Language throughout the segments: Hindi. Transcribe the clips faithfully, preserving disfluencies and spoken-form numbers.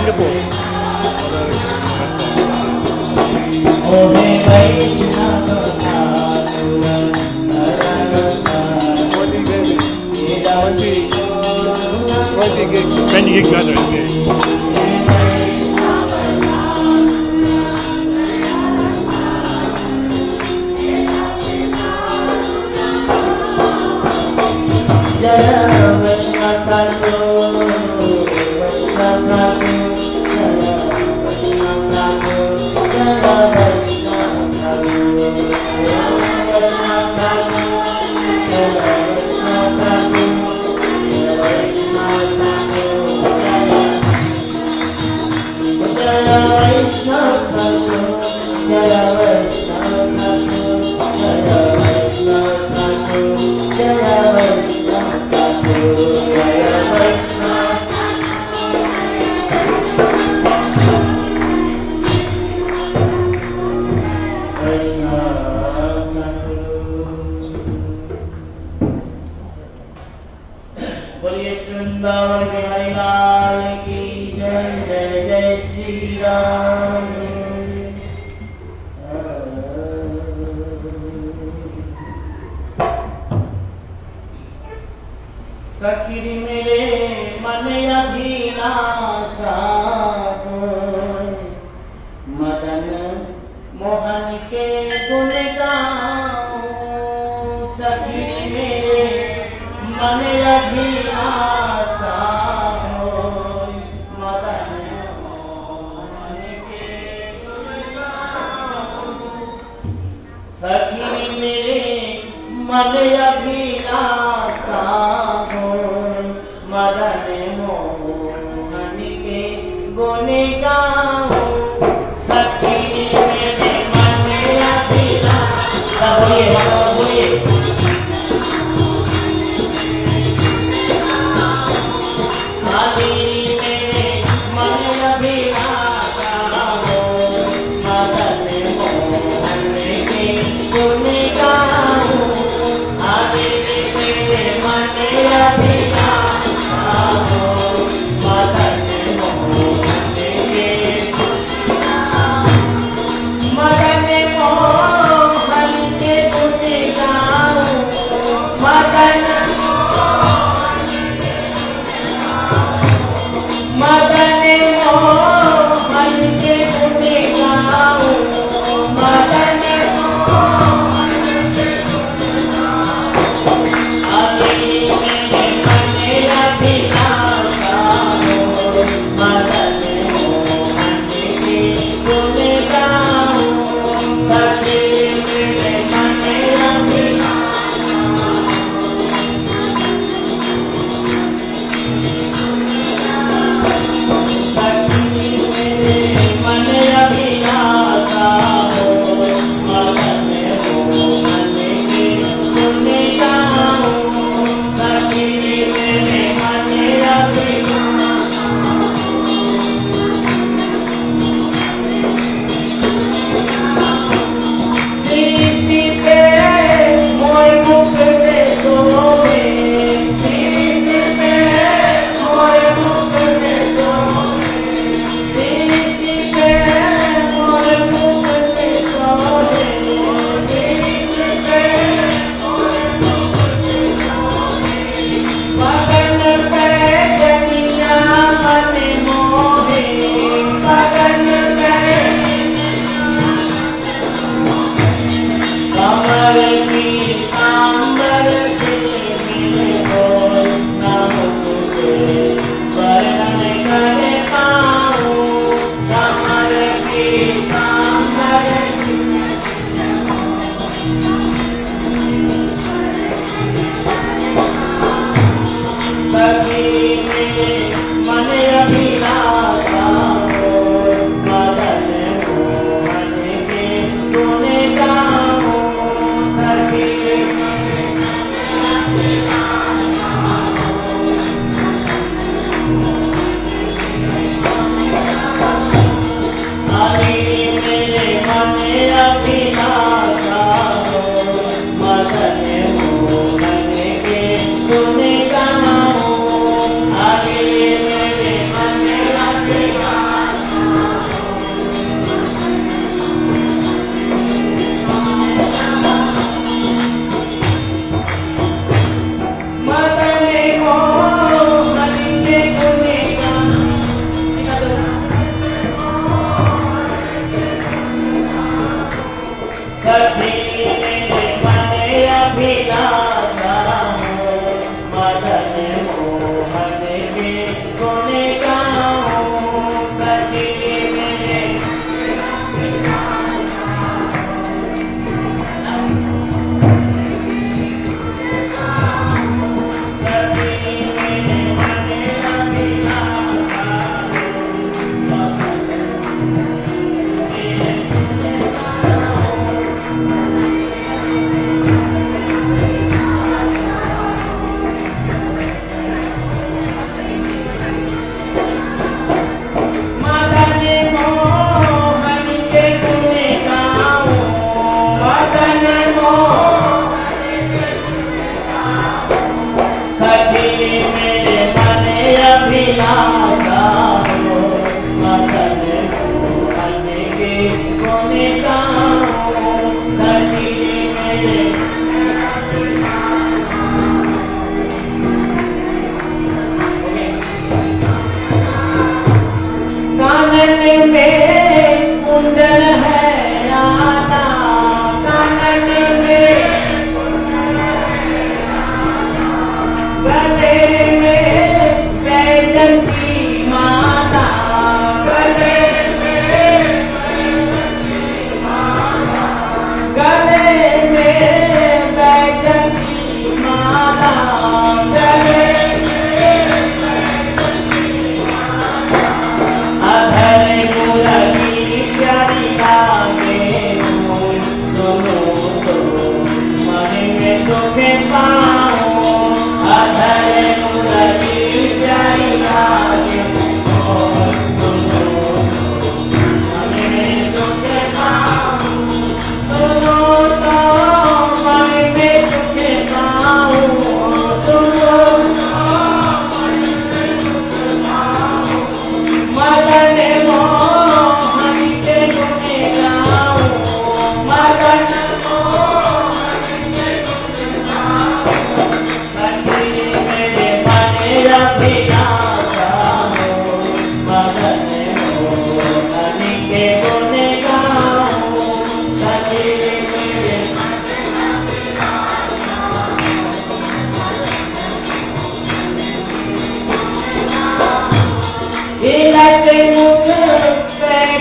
Singapore. twenty gig battery, okay.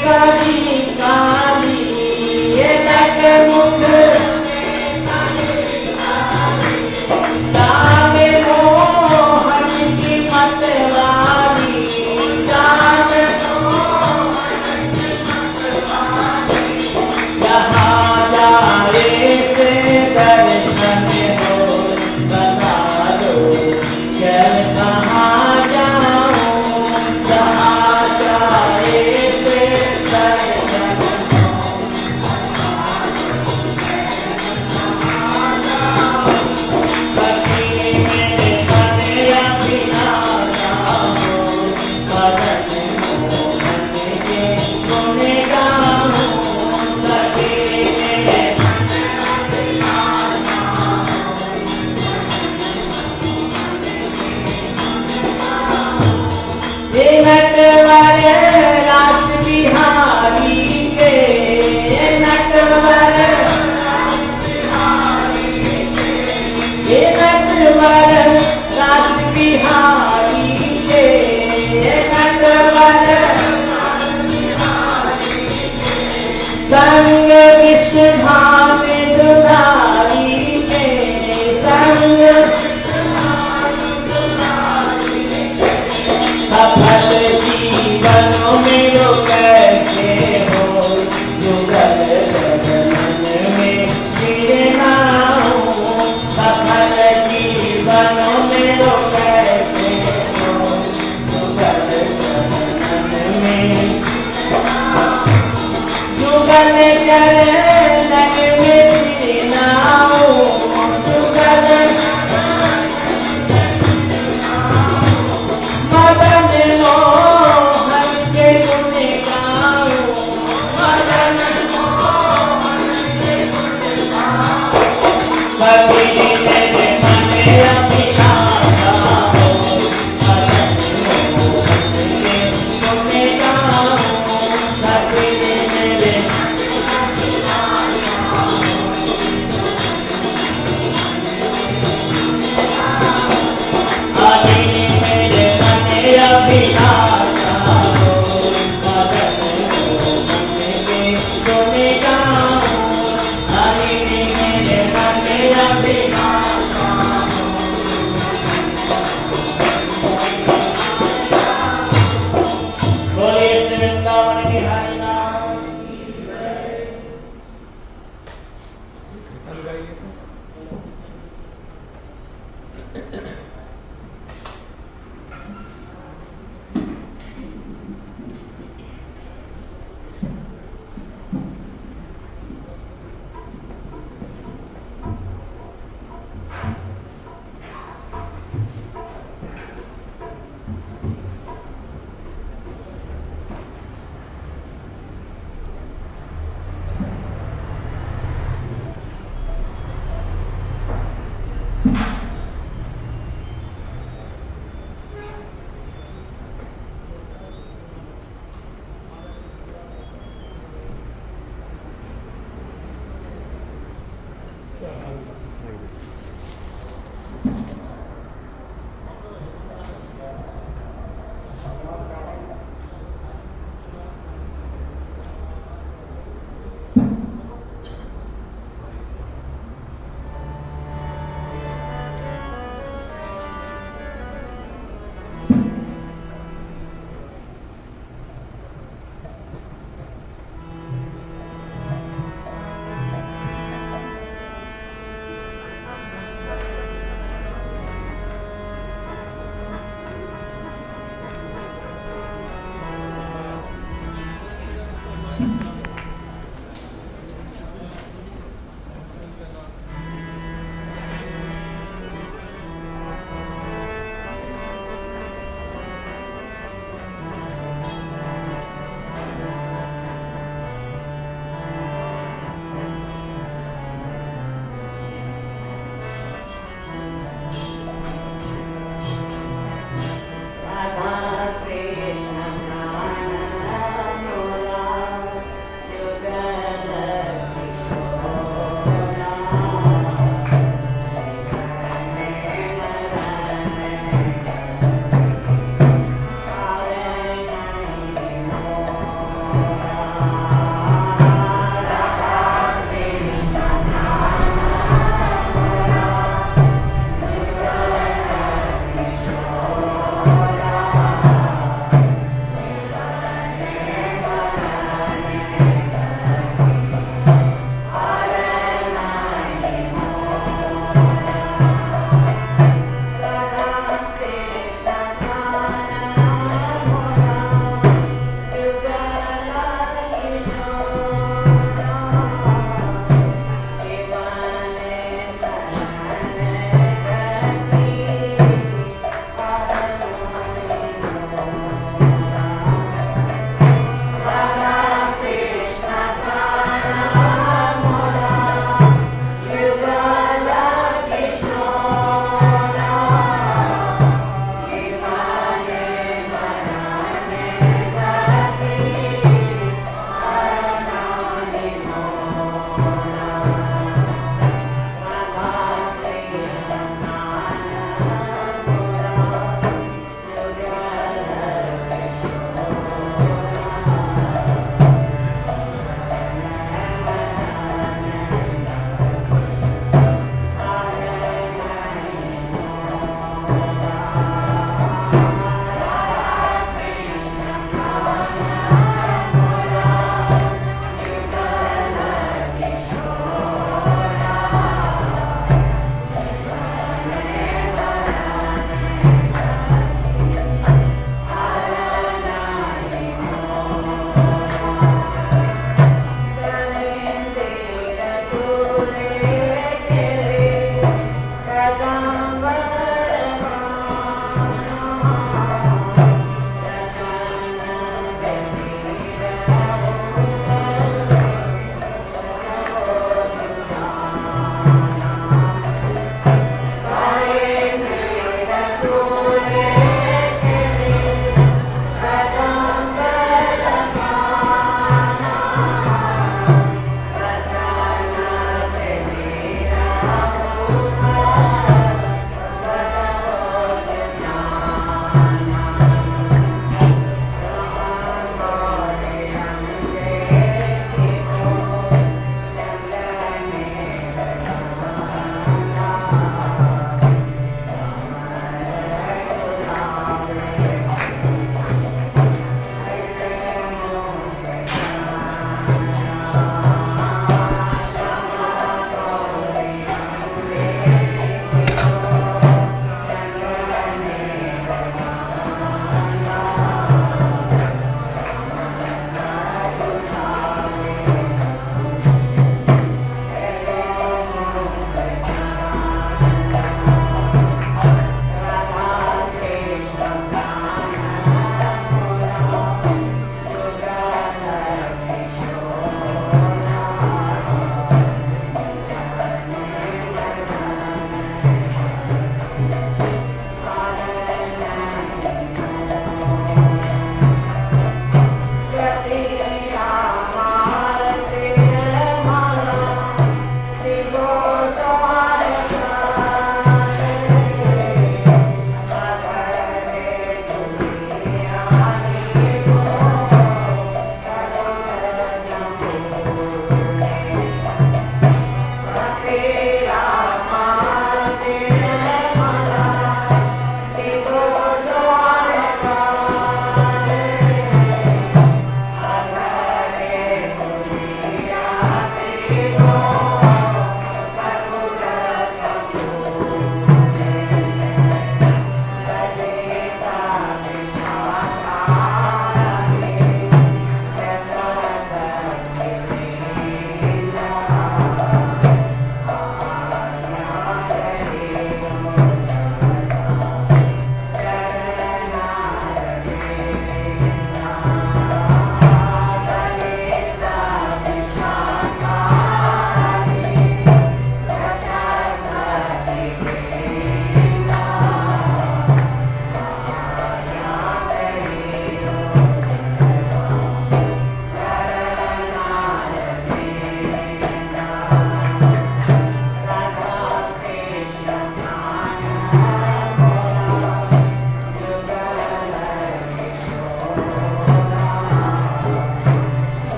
Kali Kali ये नट मुख जावे मोहन की मतवाली जावे जहाँ जाए से दर्शन हो बता दो चल कहाँ जाऊँ जहाँ जाए से दर्शन हो कभी मेरे मन अभिलाषा हो मदन मोहन के गुण गाऊँ कभी मेरे हे नटवर रास बिहारी के हे नटवर हे नटवर रास बिहारी के हे नटवर संग विषभाव दुधारी के संग सफल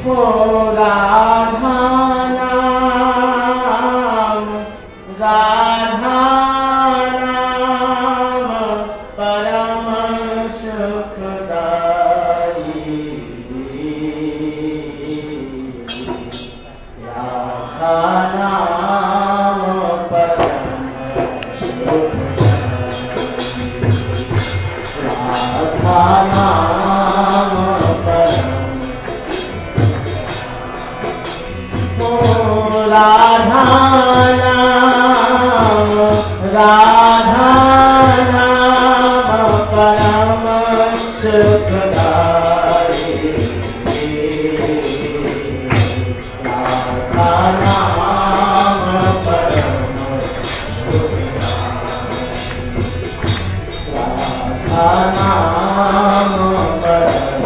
हो राधा नाम, राधा नाम परम सुखदाई, राधा नाम परम सुखदाई, राधा नाम परम, हो राधा नाम, राधा नाम परम सुखदाई, राधा नाम परम सुखदाई, राधा नाम परम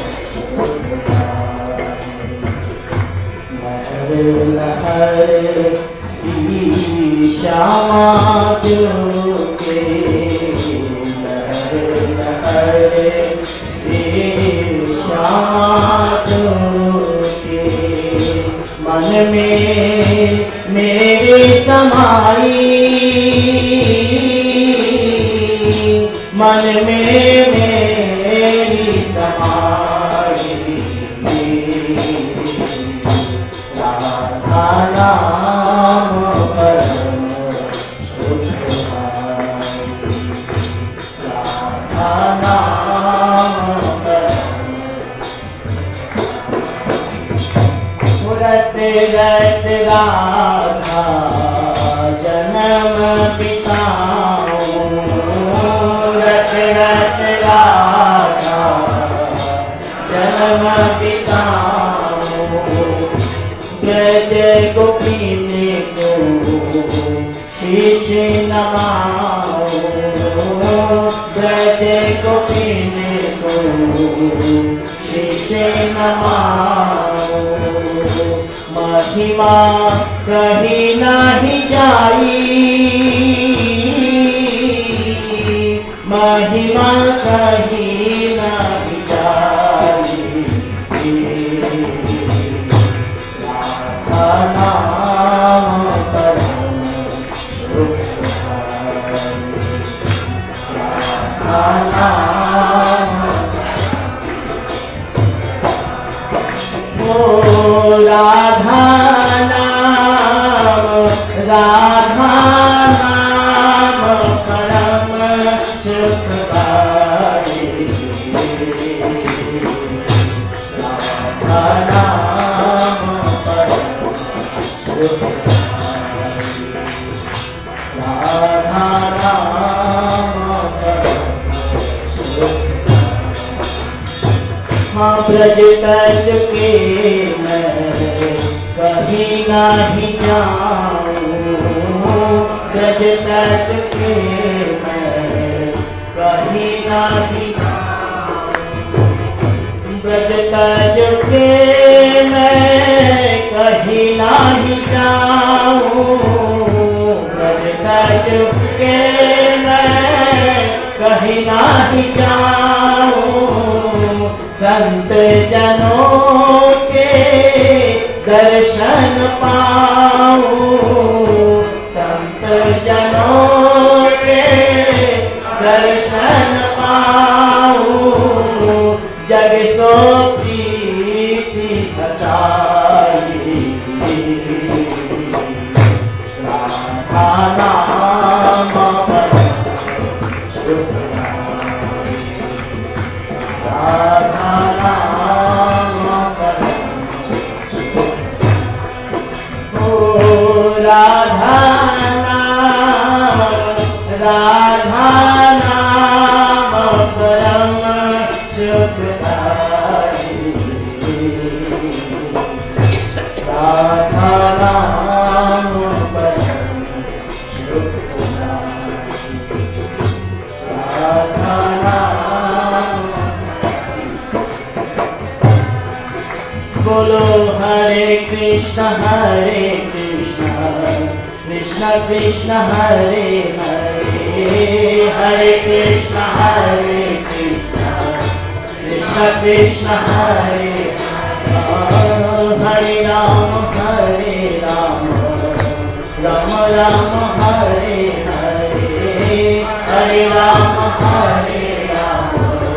सुखदाई। लहर श्री श्यामा के, लहर लहर श्री श्यामा के, मन में मेरे समाई, मन में मेरी समाई, राधा नाम परम सुखदाई, राधा नाम परम, रत रत राधा जन्म बिताऊं, रत रत राधा जन्म बिताऊं, ब्रज गोपीन को शीश नवाऊं, ब्रज गोपीन को शीश नवाऊं, महिमा कहीं नहीं जाई, महिमा कहीं नहीं जाई, राधा नाम परम सुखदाई, राधा नाम, हो राधा नाम, राधा नाम परम सुखदाई, राधा नाम परम सुखदाई, राधा नाम परम सुखदाई। हाँ ब्रज तज के मैं कहीं नहीं जाऊं, ब्रज तज के मैं कहीं नहीं जाऊं, ब्रज तज के मैं कहीं नहीं जाऊं, ब्रज तज के मैं कहीं नहीं जाऊं, संत जनों के दर्शन पाऊं, संत जनों के दर्शन पाऊं, जग सो प्रीति बचाई, राधा नाम परम सुखदाई, राधा नाम परम सुखदाई, हो राधा नाम, राधा नाम परम सुखदाई, राधा नाम परम सुखदाई, राधा नाम। बोलो हरे कृष्ण हरे कृष्ण कृष्ण कृष्ण हरे हरे, हरे कृष्ण हरे कृष्ण कृष्ण कृष्ण हरे हरे। राम हरे राम राम राम हरे हरे हरे राम हरे राम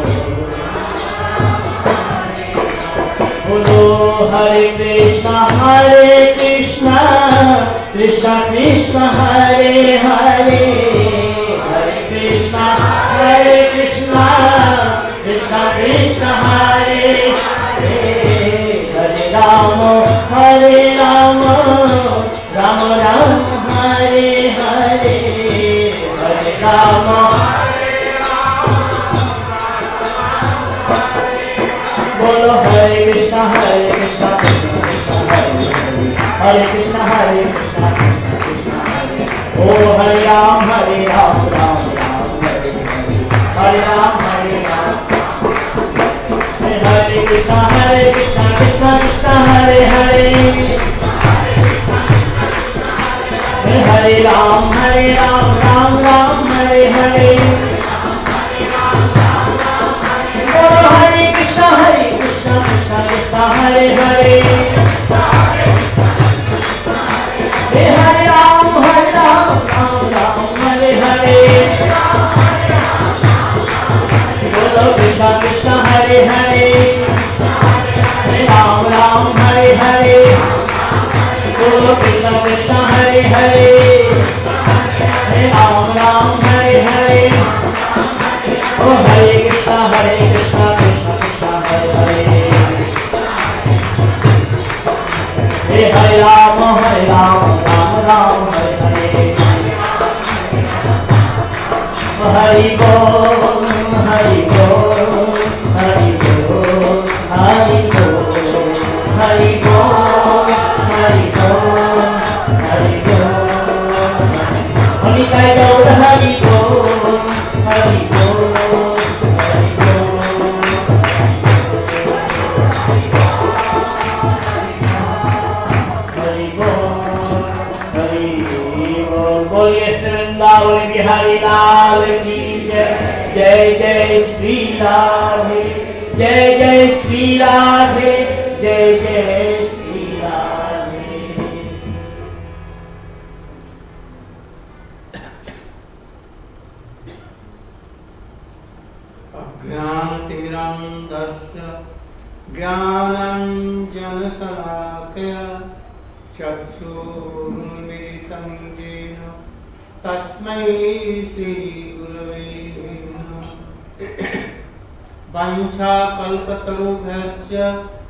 बोलो हरे कृष्णा हरे कृष्णा कृष्णा कृष्णा हरे हरे हरे कृष्णा हरे कृष्णा कृष्णा कृष्णा हरे हरे हरे राम हरे राम राम राम हरे हरे हरे राम बोलो हरे कृष्णा हरे कृष्णा कृष्णा कृष्णा हरे हरे हरे कृष्णा हरे कृष्णा कृष्णा कृष्णा हरे ओ हरे राम हरे राम राम राम हरे हरे हरे राम हरे राम हरे कृष्णा हरे कृष्णा कृष्णा कृष्णा हरे हरे हरे राम हरे राम राम राम हरे हरे बोलो हरे कृष्णा हरे कृष्णा कृष्णा कृष्णा हरे हरे हरे राम हरे राम राम राम हरे हरे बोलो कृष्णा कृष्णा हरे हरे हरे राम राम हरे हरे बोलो कृष्णा कृष्णा हरे हरे हरे राम राम हरे हरे ओ हरे कृष्णा हरे कृष्णा कृष्णा कृष्णा हरे हरे हे हरे राम हरे राम राम राम हरे हरे हरि बोल हरि बोल हरि बोल हरि बोल हरि बोल हरि बोल हरि बोल हरि काय गौर हरि बोल हरि बोल हरि बोल हरि बोल बोलिए वृंदावन बिहारी लाल की जय जय जय श्री राधे जय जय श्री राधे जय जय श्री राधे। अज्ञानतिमिरान्धस्य ज्ञानाञ्जनशलाकया चक्षुरुन्मिलितं येन तस्मै श्रीगुरवे नमः। वाञ्छाकल्पतरुभ्यश्च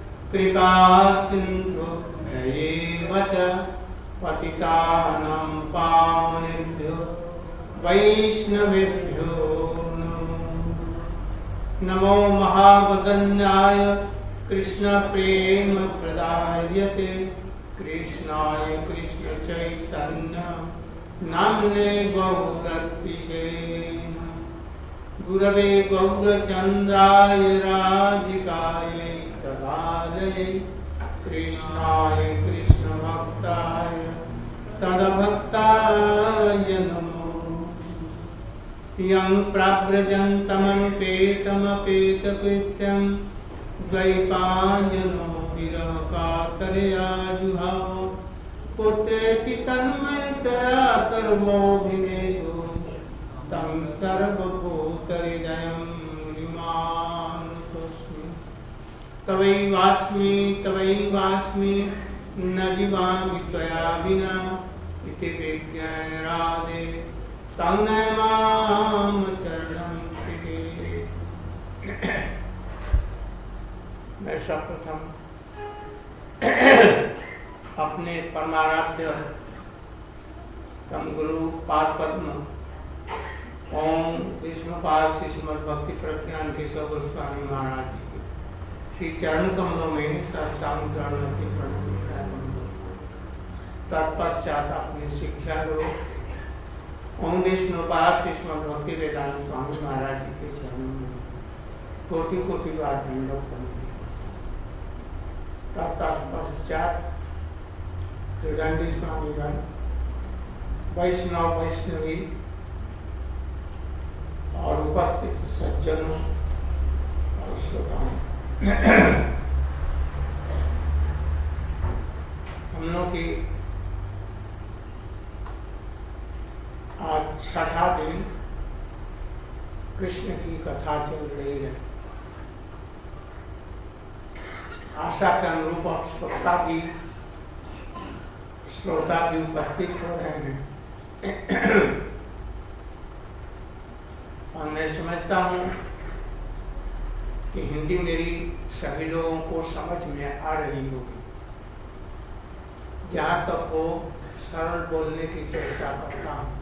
कृपासिन्धुभ्यैव च पतितानां पावनेभ्यो वैष्णवेभ्यो नमो महावदन्याय कृष्णप्रेमप्रदायते कृष्णाय कृष्णचैतन्य नाम्ने गौरत्विषे गुरवे गौरचन्द्राय राधिकायै तदालये कृष्णाय कृष्णभक्ताय तद्भक्ताय नमो यं प्राव्रजन्तमनुपेतमपेतकृत्यं द्वैपायनो विरहकातरया जुहाव पुत्रेति तन्मयतया कर्मोऽभिनेदो तं सर्वभूतहृदयं मुनिमानुतोऽस्मि तवैवास्मि तवैवास्मि न जीवामि त्वया विना इति विज्ञानराधे संनयमाम चरणं श्रीगे। मैं सर्वप्रथम अपने परमाराध्य तम गुरु पाद पद्म ओम विष्णुपाद श्री श्रीमद् भक्ति प्रज्ञान केशव गोस्वामी महाराज जी के श्री चरण कमलों में साष्टांग प्रणति प्रणति तत्पश्चात अपनी शिक्षा गुरु ओम विष्णुपाद श्री श्रीमद् भक्ति वेदांत स्वामी महाराज जी के चरणों में कोटि कोटि बार दंडवत करती तत्पश्चात त्रिदंडी स्वामीगण वैष्णव वैष्णवी और उपस्थित सज्जनों और श्रोताओं कृष्ण की कथा चल रही है। आशा के अनुरूप अब श्रोता भी श्रोता भी उपस्थित हो रहे हैं और मैं समझता हूं कि हिंदी मेरी सभी लोगों को समझ में आ रही होगी, जहां तक वो सरल बोलने की चेष्टा करता हूं।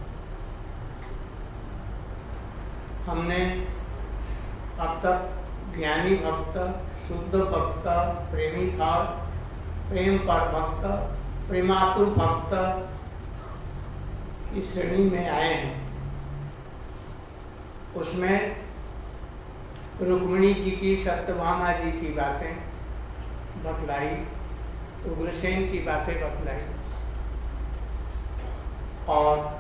हमने अब तक ज्ञानी भक्त, शुद्ध भक्त, प्रेमी भाव, प्रेम पर भक्त, प्रेमातुर भक्त की श्रेणी में आए हैं। उसमें रुक्मिणी जी की, सत्यभामा जी की बातें बतलाई, उग्रसेन की बातें बतलाई और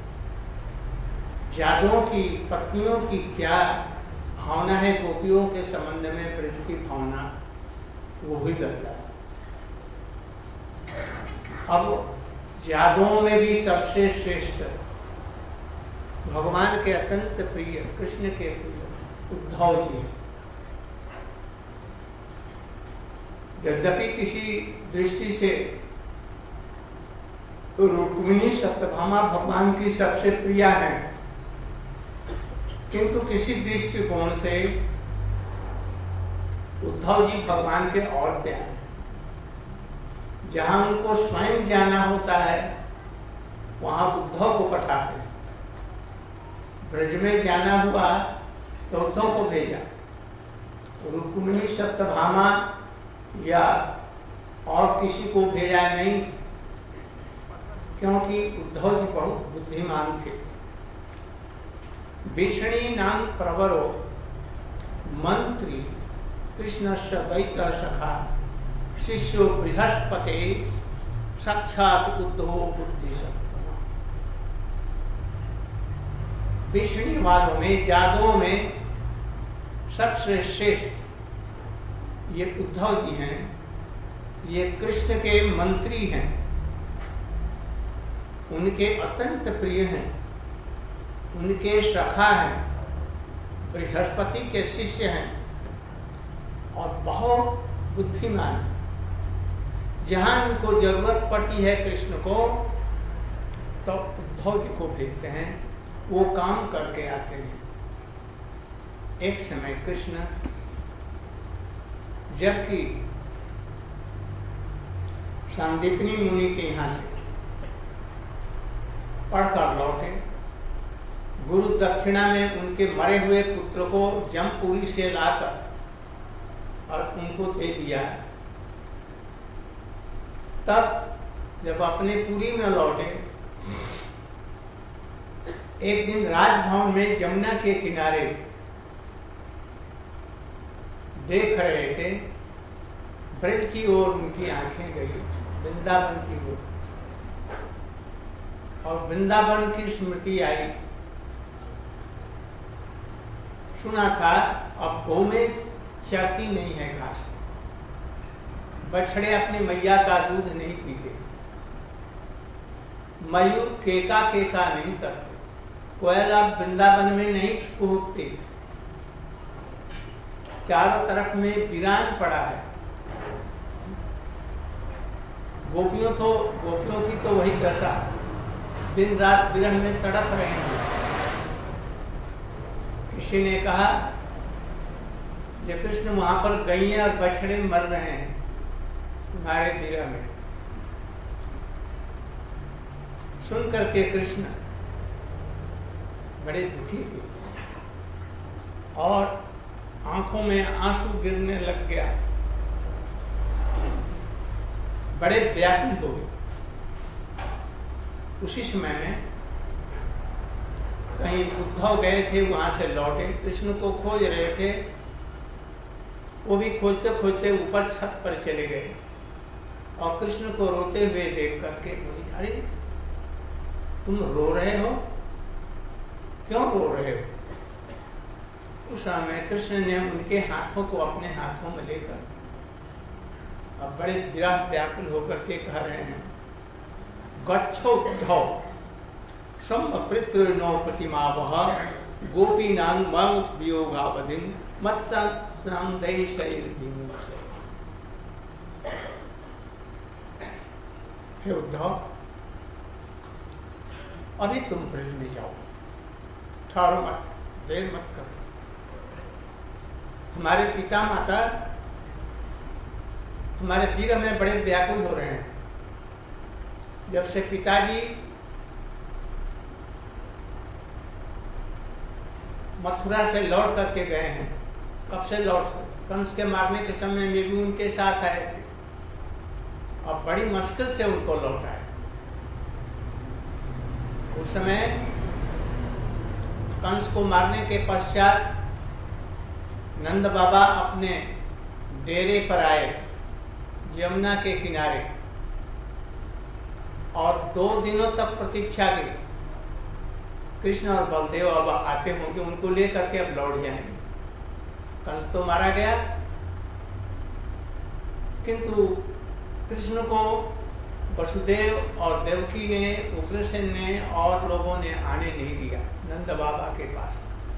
जादुओं की पत्नियों की क्या भावना है गोपियों के संबंध में, ब्रज की भावना, वो भी बतलाया। अब जादुओं में भी सबसे श्रेष्ठ भगवान के अत्यंत प्रिय, कृष्ण के प्रिय उद्धव जी। यद्यपि किसी दृष्टि से तो रुक्मिणी सत्यभामा भगवान की सबसे प्रिया है, किंतु किसी दृष्टिकोण से उद्धव जी भगवान के और प्यारे हैं। जहां उनको स्वयं जाना होता है वहां उद्धव को पठाते हैं। ब्रज में जाना हुआ तो उद्धव को भेजा, रुक्मिणी सत्यभामा या और किसी को भेजा नहीं, क्योंकि उद्धव जी बहुत बुद्धिमान थे। भीषणी नाम प्रवरो मंत्री कृष्णस्य द्वैत सखा शिष्यो बृहस्पते साक्षात उद्धव बुद्धि सत्ता। भीषणी वालों में, जादुओं में सबसे श्रेष्ठ ये उद्धव जी हैं। ये कृष्ण के मंत्री हैं, उनके अत्यंत प्रिय हैं, उनके सखा हैं, बृहस्पति के शिष्य हैं और बहुत बुद्धिमान हैं। जहां उनको जरूरत पड़ती है कृष्ण को, तो उद्धव जी को भेजते हैं, वो काम करके आते हैं। एक समय कृष्ण जबकि सांदीपनी मुनि के यहां से पढ़कर लौटे, गुरु दक्षिणा में उनके मरे हुए पुत्र को जमपुरी से लाकर और उनको दे दिया। तब जब अपने पुरी में लौटे, एक दिन राजभवन में जमुना के किनारे देख रहे थे, ब्रज की ओर उनकी आंखें गई, वृंदावन की ओर, और वृंदावन की स्मृति आई। सुना था अब गौ में चरती नहीं है घास, बछड़े अपनी मैया का दूध नहीं पीते, मयूर केका केका नहीं करते, कोयल अब वृंदावन में नहीं कूदते, चारों तरफ में वीरान पड़ा है। गोपियों तो गोपियों की तो वही दशा, दिन रात विरह में तड़प रहे हैं। किसी ने कहा जब कृष्ण वहां पर गैया और बछड़े मर रहे हैं तुम्हारे विरह में। सुन करके कृष्ण बड़े दुखी हुए और आंखों में आंसू गिरने लग गया, बड़े व्याकुल हो गए। उसी समय में कहीं उद्धव गए थे, वहां से लौटे, कृष्ण को खोज रहे थे। वो भी खोजते खोजते ऊपर छत पर चले गए और कृष्ण को रोते हुए देख करके बोले, अरे तुम रो रहे हो, क्यों रो रहे हो? उस समय कृष्ण ने उनके हाथों को अपने हाथों में लेकर अब बड़े विरह व्याकुल होकर के कह रहे हैं, गच्छो उद्धव सम पितृ नो प्रतिमा वह गोपी नांग मम वियोगावधिम मत संदेशैर विमुक्ष। हे उद्धव, अभी तुम ब्रज में जाओ, ठहरो मत, देर मत करो। हमारे पिता माता हमारे वीर में बड़े व्याकुल हो रहे हैं। जब से पिताजी मथुरा से लौट करके गए हैं, कब से लौट से कंस के मारने के समय में भी उनके साथ आए थे और बड़ी मुश्किल से उनको लौटाए। उस समय कंस को मारने के पश्चात नंद बाबा अपने डेरे पर आए यमुना के किनारे और दो दिनों तक प्रतीक्षा की। कृष्ण और बलदेव अब आते होंगे, उनको लेकर के अब लौट जाएंगे। कंस तो मारा गया, किंतु कृष्ण को वसुदेव और देवकी ने, उग्रसेन ने और लोगों ने आने नहीं दिया नंद बाबा के पास।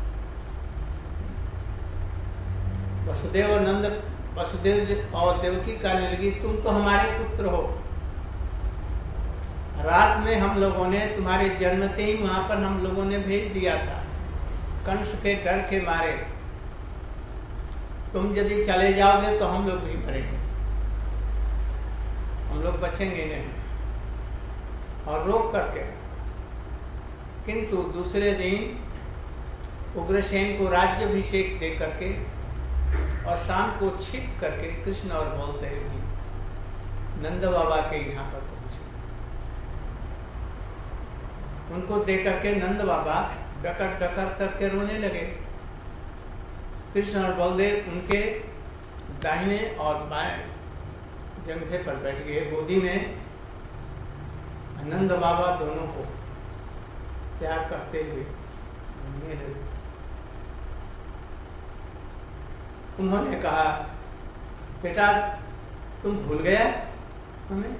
वसुदेव और नंद वसुदेव और देवकी कहने लगी, तुम तो हमारे पुत्र हो। रात में हम लोगों ने तुम्हारे जन्मते ही वहां पर हम लोगों ने भेज दिया था, कंस के डर के मारे। तुम यदि चले जाओगे तो हम लोग भी मरेंगे, हम लोग बचेंगे नहीं। और रोक करके, किंतु दूसरे दिन उग्रसेन को राज्याभिषेक दे करके और शाम को छिप करके कृष्ण और बलदेव जी नंद बाबा के यहाँ पर पहुंचे। उनको देख करके नंद बाबा डकर डकर करके रोने लगे। कृष्ण और बलदेव उनके दाहिने और बाएं जंघे पर बैठ गए गोदी में। नंद बाबा दोनों को प्यार करते हुए रोने लगे। उन्होंने कहा, बेटा तुम भूल गया हमें?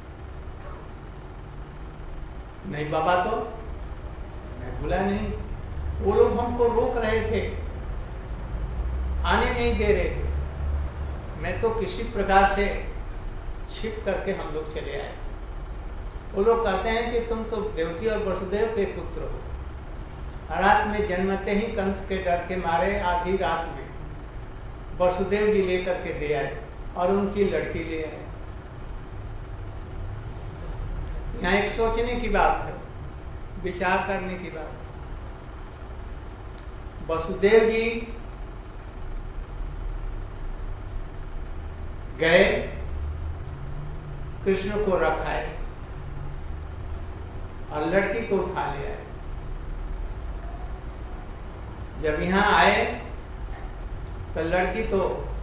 नहीं बाबा, तो मैं भूला नहीं। वो लोग हमको रोक रहे थे, आने नहीं दे रहे थे। मैं तो किसी प्रकार से छिप करके हम लोग चले आए। वो लोग कहते हैं कि तुम तो देवकी और वसुदेव के पुत्र हो। रात में जन्मते ही कंस के डर के मारे आधी रात में वसुदेव जी लेकर के दे आए और उनकी लड़की ले आए। यहाँ एक सोचने की बात है, विचार करने की बात है। वसुदेव जी गए, कृष्ण को रखाए और लड़की को उठा ले आए। जब यहां आए तो लड़की तो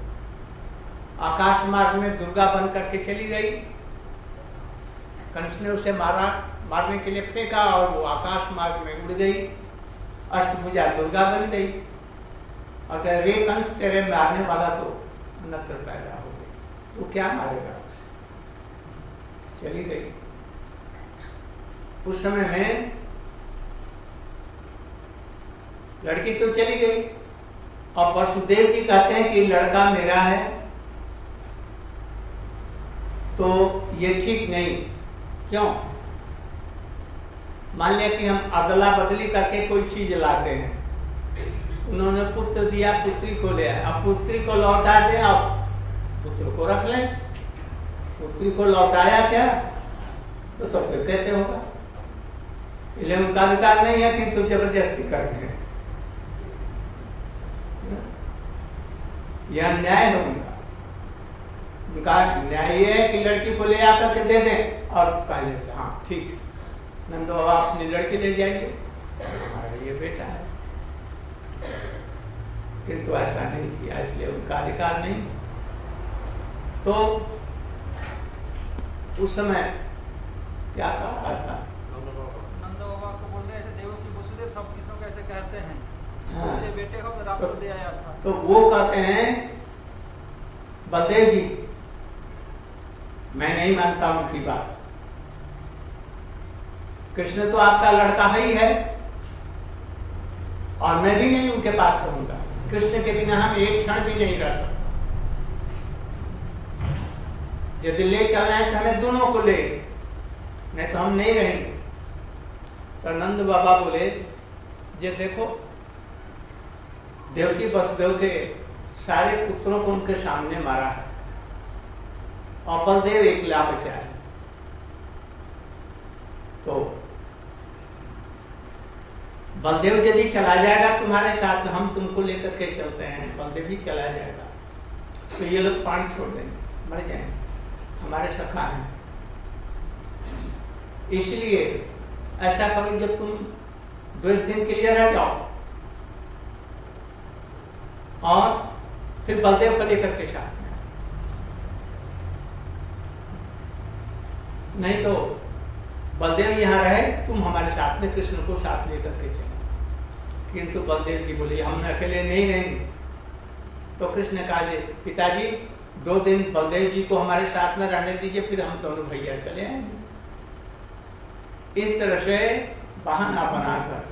आकाश मार्ग में दुर्गा बन करके चली गई। कंस ने उसे मारा, मारने के लिए फेंका और वो आकाश मार्ग में उड़ गई, अष्टभुजा दुर्गा बन गई। और कह रे कंस, तेरे मारने वाला तो नत्र पैदा हो गई, तो क्या मारेगा उसे? चली गई। उस समय में लड़की तो चली गई और वसुदेव जी कहते हैं कि लड़का मेरा है तो ये ठीक नहीं। क्यों? मान लिया कि हम अदला बदली करके कोई चीज लाते हैं, उन्होंने पुत्र दिया, पुत्री को ले आए, अब पुत्री को लौटा दे, अब पुत्र को रख लें। पुत्री को लौटाया क्या तो, तो फिर कैसे होगा? इसलिए उनका अधिकार नहीं है कि तू जबरदस्ती करते हैं। यह न्याय है उनका। उनका न्याय ये है कि लड़की को ले आकर के दे दें और कहने से हाँ ठीक है, नंद बाबा अपनी लड़की ले जाएंगे, हमारा ये बेटा है। किंतु तो ऐसा नहीं किया, इसलिए उनका अधिकार नहीं। तो उस समय क्या कहा था? नंद बाबा को बोल रहे थे, देवो की वसुदेव सब किसों कैसे कहते हैं, हाँ। मुझे बेटे हो तो आपको दे आया था। तो वो कहते हैं बलदेव जी, मैं नहीं मानता उनकी बात। कृष्ण तो आपका लड़का ही है और मैं भी नहीं उनके पास रहूंगा। कृष्ण के बिना हम एक क्षण भी नहीं रह सकते। यदि ले चलना है तो हमें दोनों को ले, नहीं तो हम नहीं रहेंगे। तो नंद बाबा बोले, जे देखो देवकी वसुदेव के सारे पुत्रों को उनके सामने मारा है और बलदेव एकला बचा है। तो बलदेव यदि चला जाएगा तुम्हारे साथ, हम तुमको लेकर के चलते हैं, बलदेव ही चला जाएगा तो ये लोग प्राण छोड़ देंगे, मर जाएंगे, हमारे सखा हैं। इसलिए ऐसा करो जब तुम दो एक दिन के लिए रह जाओ और फिर बलदेव को लेकर के साथ में, नहीं तो बलदेव यहां रहे, तुम हमारे साथ में कृष्ण को साथ लेकर के चले। किंतु बलदेव जी बोले हम अकेले नहीं रहेंगे। तो कृष्ण ने कहा, पिताजी दो दिन बलदेव जी को हमारे साथ में रहने दीजिए, फिर हम दोनों भैया चले आएंगे। इस तरह से बहाना बनाकर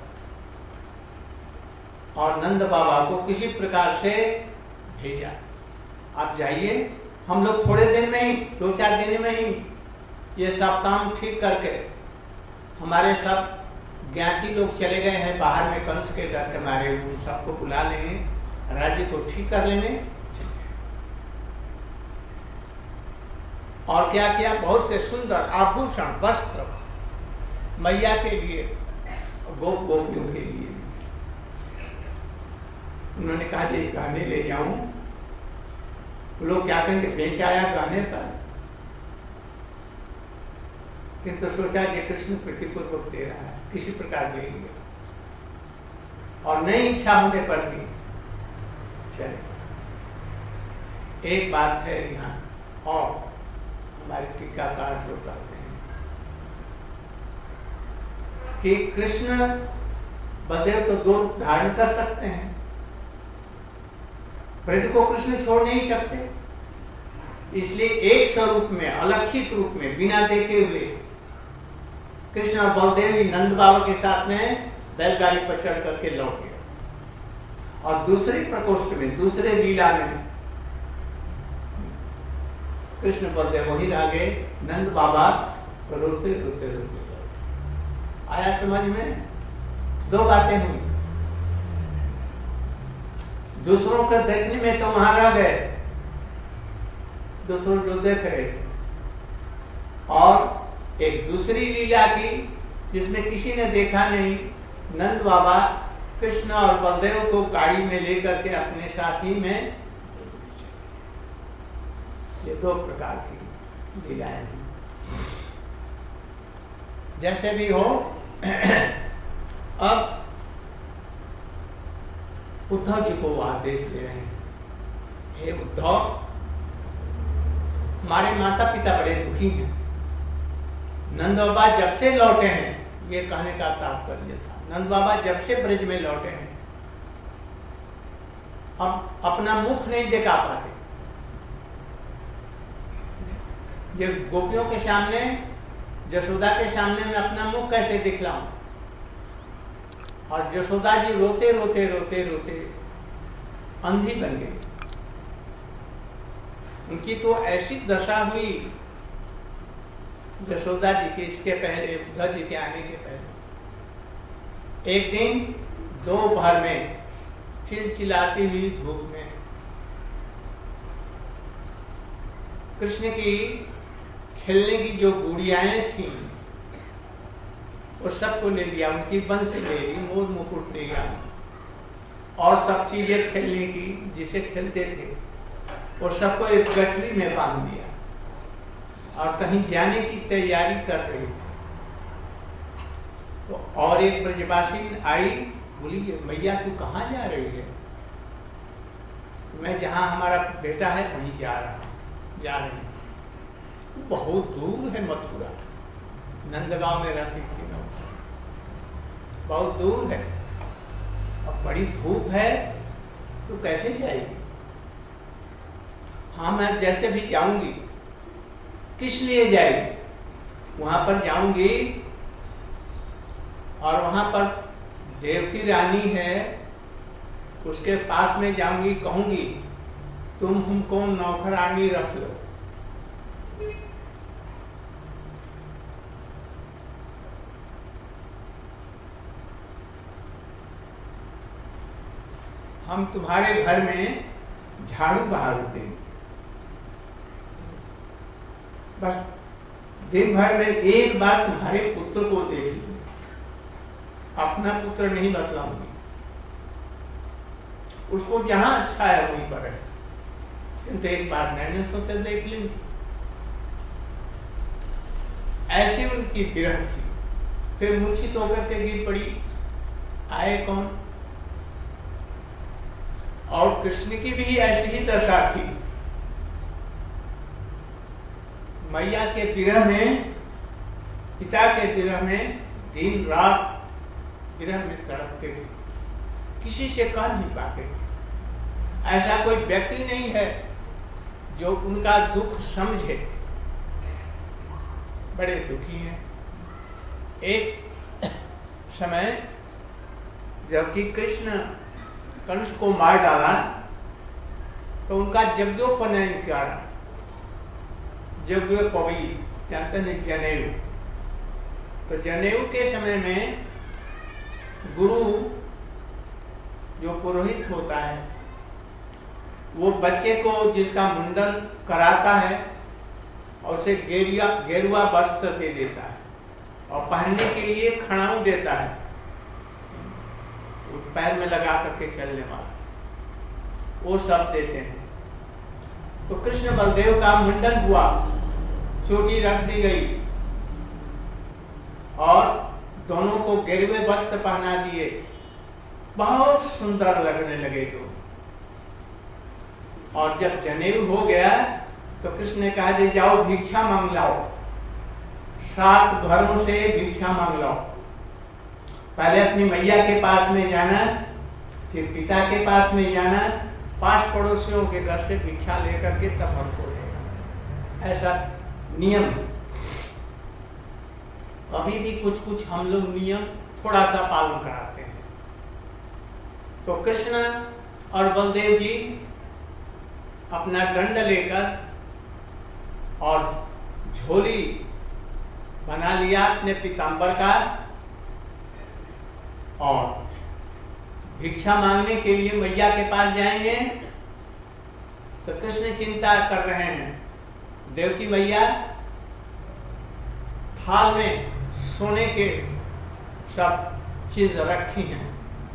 और नंद बाबा को किसी प्रकार से भेजा, आप जाइए, हम लोग थोड़े दिन में ही, दो चार दिन में ही ये सब काम ठीक करके, हमारे सब ज्ञाति लोग चले गए हैं बाहर में कंस के डर के मारे, उन सबको बुला लेंगे, राज्य को ठीक कर लेंगे। और क्या किया, बहुत से सुंदर आभूषण वस्त्र मैया के लिए, गोप गोपियों के लिए। उन्होंने कहा ये गहने ले जाऊं, लोग क्या कहेंगे बेच आया गहने पर, किंतु तो सोचा कि कृष्ण प्रतिपूर्वक दे रहा है, किसी प्रकार ले लिया और नहीं इच्छा होने पर भी चले। एक बात है यहाँ और हमारे टीकाकार जो कहते हैं कि कृष्ण बलदेव तो दो धारण कर सकते हैं, ब्रज को कृष्ण छोड़ नहीं सकते, इसलिए एक स्वरूप में, अलक्षित रूप में, बिना देखे हुए कृष्ण और बलदेव ही नंद बाबा के साथ में बैलगाड़ी पर चढ़ करके लौट गए। और दूसरे प्रकोष्ठ में, दूसरे लीला में कृष्ण बलदेव वही रह गए, नंद बाबा रोते रोते रोते गए। आया समझ में? दो बातें हुई, दूसरों को देखने में तो वहां रह गए, दूसरों जो देख रहे थे, और एक दूसरी लीला की जिसमें किसी ने देखा नहीं, नंद बाबा कृष्ण और बलदेव को गाड़ी में लेकर के अपने साथी में, ये दो प्रकार की लीलाएं हैं। जैसे भी हो, अब उद्धव जी को वो आदेश दे रहे हैं, हे उद्धव, हमारे माता पिता बड़े दुखी हैं, नंद बाबा जब से लौटे हैं, ये कहने का तात्पर्य था, नंद बाबा जब से ब्रज में लौटे हैं, अब अपना मुख नहीं दिखा पाते, जब गोपियों के सामने, यशोदा के सामने मैं अपना मुख कैसे दिखलाऊं। और यशोदा जी रोते रोते रोते रोते अंधी बन गई, उनकी तो ऐसी दशा हुई यशोदा जी के, इसके पहले, उद्धव जी के आने के पहले। एक दिन दोपहर में चिलचिलाती हुई धूप में कृष्ण की खेलने की जो गुड़ियाएं थी वो सबको ले लिया, उनकी बंसी ले ली, मोर मुकुट ले गया और सब चीजें खेलने की जिसे खेलते थे वो सबको एक गठरी में बांध दिया और कहीं जाने की तैयारी कर रही थी। तो और एक ब्रजवासी आई, बोली मैया तू कहाँ जा रही है? मैं जहां हमारा बेटा है वहीं जा रहा हूं, जा रही हूं। बहुत दूर है मथुरा, नंदगांव में रहती थी ना, बहुत दूर है और बड़ी धूप है, तो कैसे जाएगी? हाँ मैं जैसे भी जाऊंगी। किस लिए जाएगी? वहां पर जाऊंगी और वहां पर देवकी रानी है, उसके पास में जाऊंगी, कहूंगी तुम हमको नौकरानी रख लो। हम तुम्हारे घर में झाड़ू बहारू देंगे, बस दिन भर में एक बार तुम्हारे पुत्र को देख लो, अपना पुत्र नहीं बतलाऊंगी, उसको जहां अच्छा है वहीं पर है, किंतु एक बार मैंने सोते देख ली। ऐसी उनकी विरह थी। फिर मूर्छित होकर के गिर पड़ी। आए कौन? और कृष्ण की भी ऐसी ही दशा थी। मैया के विरह में, पिता के विरह में दिन रात विरह में तड़पते थे, किसी से कह नहीं पाते थे। ऐसा कोई व्यक्ति नहीं है जो उनका दुख समझे। बड़े दुखी हैं। एक समय जबकि कृष्ण कंस को मार डाला तो उनका यज्ञोपनयन किया। यज्ञोपवी जानते हैं, जनेऊ। तो जनेऊ के समय में गुरु जो पुरोहित होता है वो बच्चे को जिसका मुंडन कराता है और उसे गेरिया गेरुआ वस्त्र दे देता है और पहनने के लिए खड़ाऊ देता है, पैर में लगा करके चलने वाला, वो सब देते हैं। तो कृष्ण बलदेव का मुंडन हुआ, चोटी रख दी गई और दोनों को गेरुए वस्त्र पहना दिए। बहुत सुंदर लगने लगे तो। और जब जनेऊ हो गया तो कृष्ण ने कहा दे जाओ भिक्षा मांग लाओ, सात घरों से भिक्षा मांग लाओ। पहले अपनी मैया के पास में जाना, फिर पिता के पास में जाना, पांच पड़ोसियों के घर से भिक्षा लेकर के तब हमको लेना। ऐसा नियम। अभी भी कुछ कुछ हम लोग नियम थोड़ा सा पालन कराते हैं। तो कृष्ण और बलदेव जी अपना दंड लेकर और झोली बना लिया अपने पीताम्बर का और भिक्षा मांगने के लिए मैया के पास जाएंगे। तो कृष्ण चिंता कर रहे हैं, देवकी मैया थाल में सोने के सब चीज रखी हैं,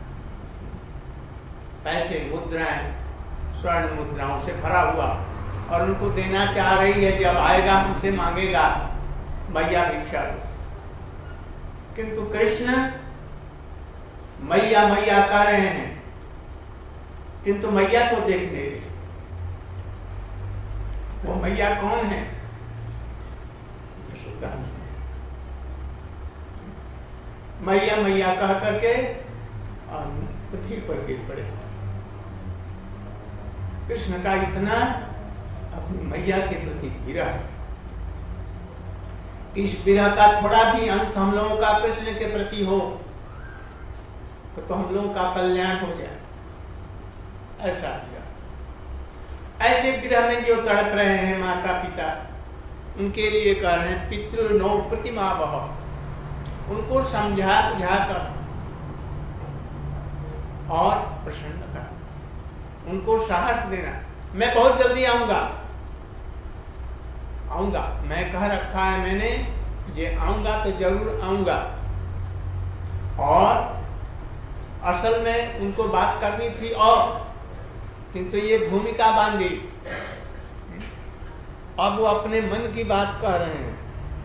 पैसे, मुद्राएं, स्वर्ण मुद्राओं से भरा हुआ, और उनको देना चाह रही है, जब आएगा हमसे मांगेगा मैया भिक्षा दो। किंतु कृष्ण मैया मैया कह रहे हैं, किंतु मैया को देख नहीं रहे। वो मैया कौन है? यशोदा। मैया मैया कह करके और पृथ्वी पर गिर पड़े। कृष्ण का इतना अपनी मैया के प्रति विरह, इस विरह का थोड़ा भी अंश हम लोगों का कृष्ण के प्रति हो तो, तो हम लोगों का कल्याण हो जाए। ऐसा विरह, ऐसे विरह में जो तड़प रहे हैं माता पिता, उनके लिए कह रहे हैं पितृ नो प्रतिमा वह, उनको समझा बुझा कर और प्रसन्न कर, उनको साहस देना। मैं बहुत जल्दी आऊंगा आऊंगा मैं कह रखा है मैंने, ये आऊंगा तो जरूर आऊंगा। और असल में उनको बात करनी थी और, किंतु ये भूमिका बांधी। अब वो अपने मन की बात कह रहे हैं।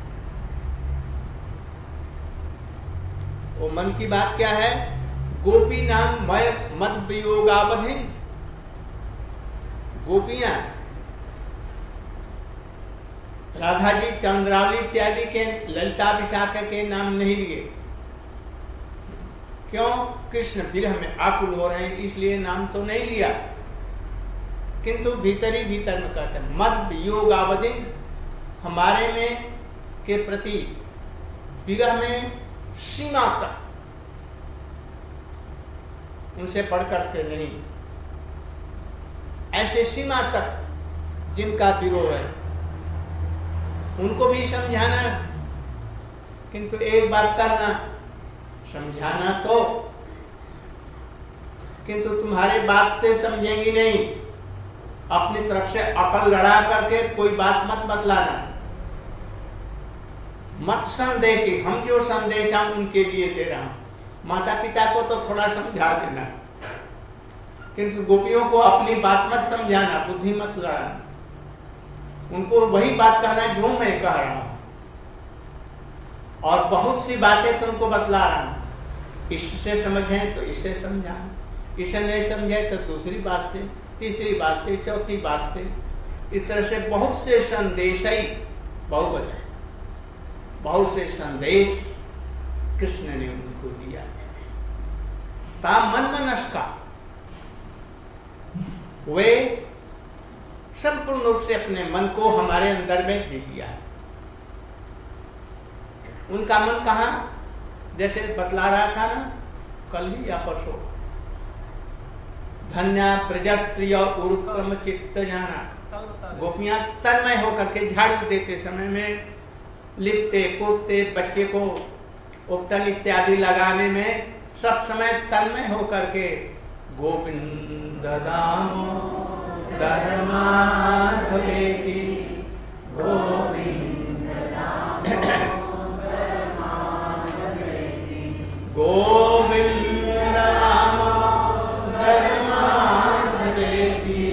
वो मन की बात क्या है? गोपी नाम मय मद वियोगावधि। गोपियां राधा जी, चंद्रावली इत्यादि के, ललिता विशाखा के नाम नहीं लिए। क्यों? कृष्ण विरह में आकुल हो रहे हैं, इसलिए नाम तो नहीं लिया। किंतु भीतरी भीतर में कहते हैं मद वियोगावधि, हमारे में के प्रति विरह में सीमा तक उनसे बढ़ करके नहीं। ऐसे सीमा तक जिनका विरोध है उनको भी समझाना, किंतु एक बात करना, समझाना तो, किंतु तुम्हारे बात से समझेंगी नहीं। अपनी तरफ से अकल लड़ा करके कोई बात मत बतलाना, मत संदेशी। हम जो संदेश हम उनके लिए दे रहा हूं, माता पिता को तो थोड़ा समझा देना, किंतु गोपियों को अपनी बात मत समझाना, बुद्धि मत लड़ाना। उनको वही बात कहना जो मैं कह रहा हूं, और बहुत सी बातें तुमको बतला रहा हूं। इससे समझे तो इससे समझाना, इसे नहीं समझे तो दूसरी बात से, तीसरी बात से, चौथी बात से, इस तरह से बहुत से संदेश ही बहुवचन, बहुत से संदेश कृष्ण ने उनको दिया। ता मन मनस्का, वे संपूर्ण रूप से अपने मन को हमारे अंदर में दे दिया है। उनका मन कहां, जैसे बतला रहा था ना कल ही या परसों, धन्या प्रजा स्त्री और उरुक्रम चित्त जाना। गोपियां तन्मय होकर के झाड़ू देते समय में, लिपते पोतते, बच्चे को उपटन इत्यादि लगाने में सब समय तन्मय होकर के गोविंद दामोदर माधवेति गोविंद दामोदर माधवेति गोविंद दामोदर माधवेति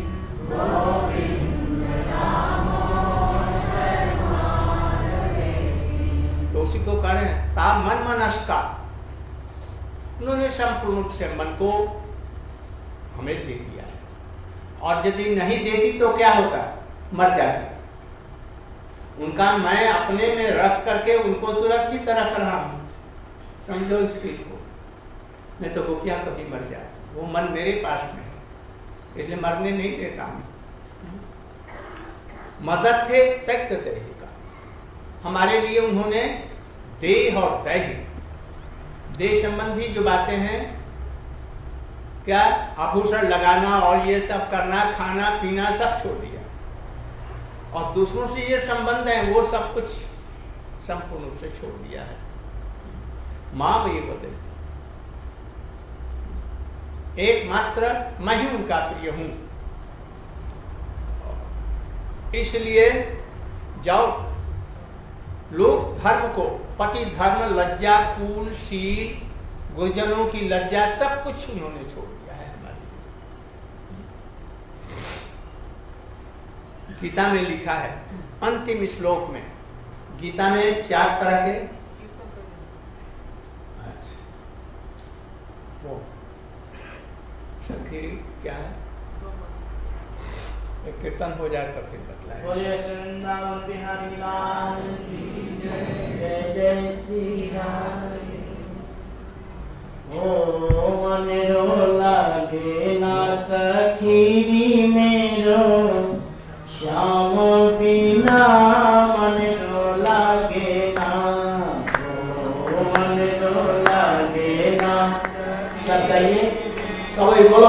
गोविंद दामोदर माधवेति। तो उसी को कह रहे हैं ता मन मनस्का। उन्होंने संपूर्ण रूप से मन को हमें दे दिया है, और यदि नहीं देती तो क्या होता, मर जाती। उनका मैं अपने में रख करके उनको सुरक्षित रख रहा हूं, समझो इस चीज को। नहीं तो गोपियां कभी मर जाती। वो मन मेरे पास में है, इसलिए मरने नहीं देता हूं। मदद थे त्यक्त देह का, हमारे लिए उन्होंने देह और दैहिक, देह संबंधी जो बातें हैं, क्या आभूषण लगाना और ये सब करना, खाना पीना सब छोड़ दिया, और दूसरों से ये संबंध है वो सब कुछ संपूर्ण रूप से छोड़ दिया है। मां ये बदलती, एकमात्र मैं ही उनका प्रिय हूं। इसलिए जाओ, लोक धर्म को, पति धर्म, लज्जा, कुल, शील, गुरुजनों की लज्जा, सब कुछ उन्होंने छोड़ दिया है हमारे लिए। गीता में लिखा है अंतिम श्लोक में, गीता में चार तरह के, अच्छा वो सखी क्या है, एक कीर्तन हो जाए तो फिर बतलाए। बोले वृंदावन बिहारी लाल की जय, जय श्री राम। ओ मन रो लागे ना सखी मेरो, श्याम बिना मन रो लागे ना। ओ मन रो लागे ना, सब कहिए, सभी बोलो।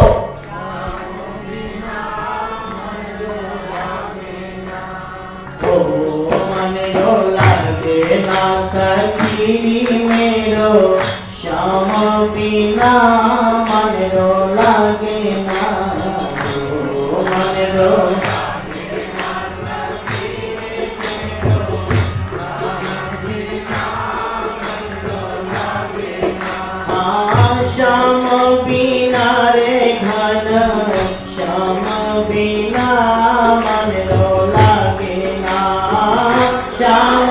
सखी मेरो, श्याम बिना मन रो लागे ना। ओ मन रो हाँ, श्याम बिना रे घन, श्याम बिना मन रो लागे ना। श्याम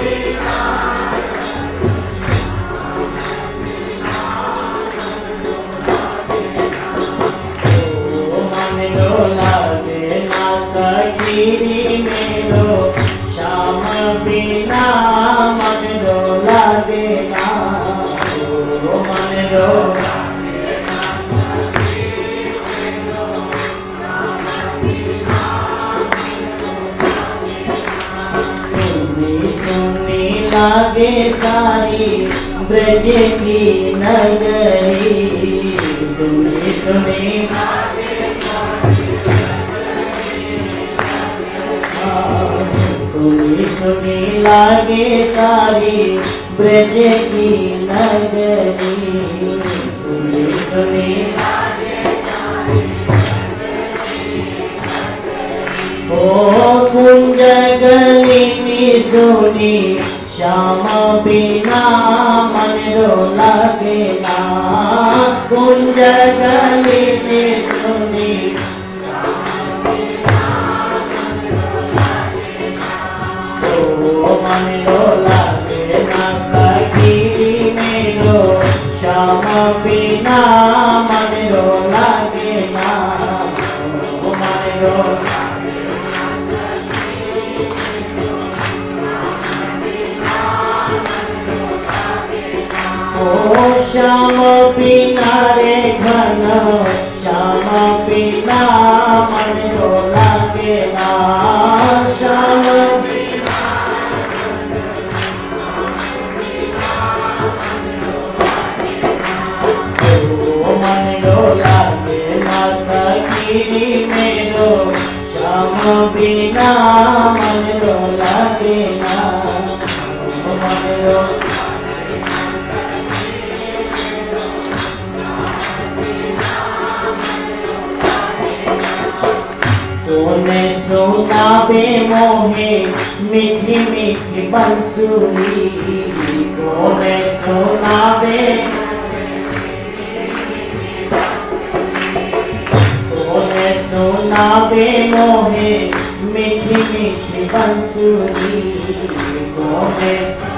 मेरो, श्याम बिना मन रो लागे ना। ओ मन रो सुनी सुनी लागे सारी ब्रज की नगरी, सुनी सुनी सुनी सुनी लागे सारी ब्रज की नगरी, सुनी सुनी ओ कुंज गली सुनी श्याम बिना मन रो लागे ना, कुंज गली में सुनी ओ मन रो लागे ना, सखी मेरो श्याम बिना मन रो लागे ना, ओ मन रो ओ श्याम बिना रे घन श्याम बिना मन रो लागे ना, श्याम ओ मन रो लागे ना, सखी मेरो श्याम बिना मन रो लागे ना, ओ मन रो तूने सुना बे मोहे मीठी मीठी बंसुरी, तूने सुना बे तूने सुना बे मोहे मीठी मीठी बंसुरी, तूने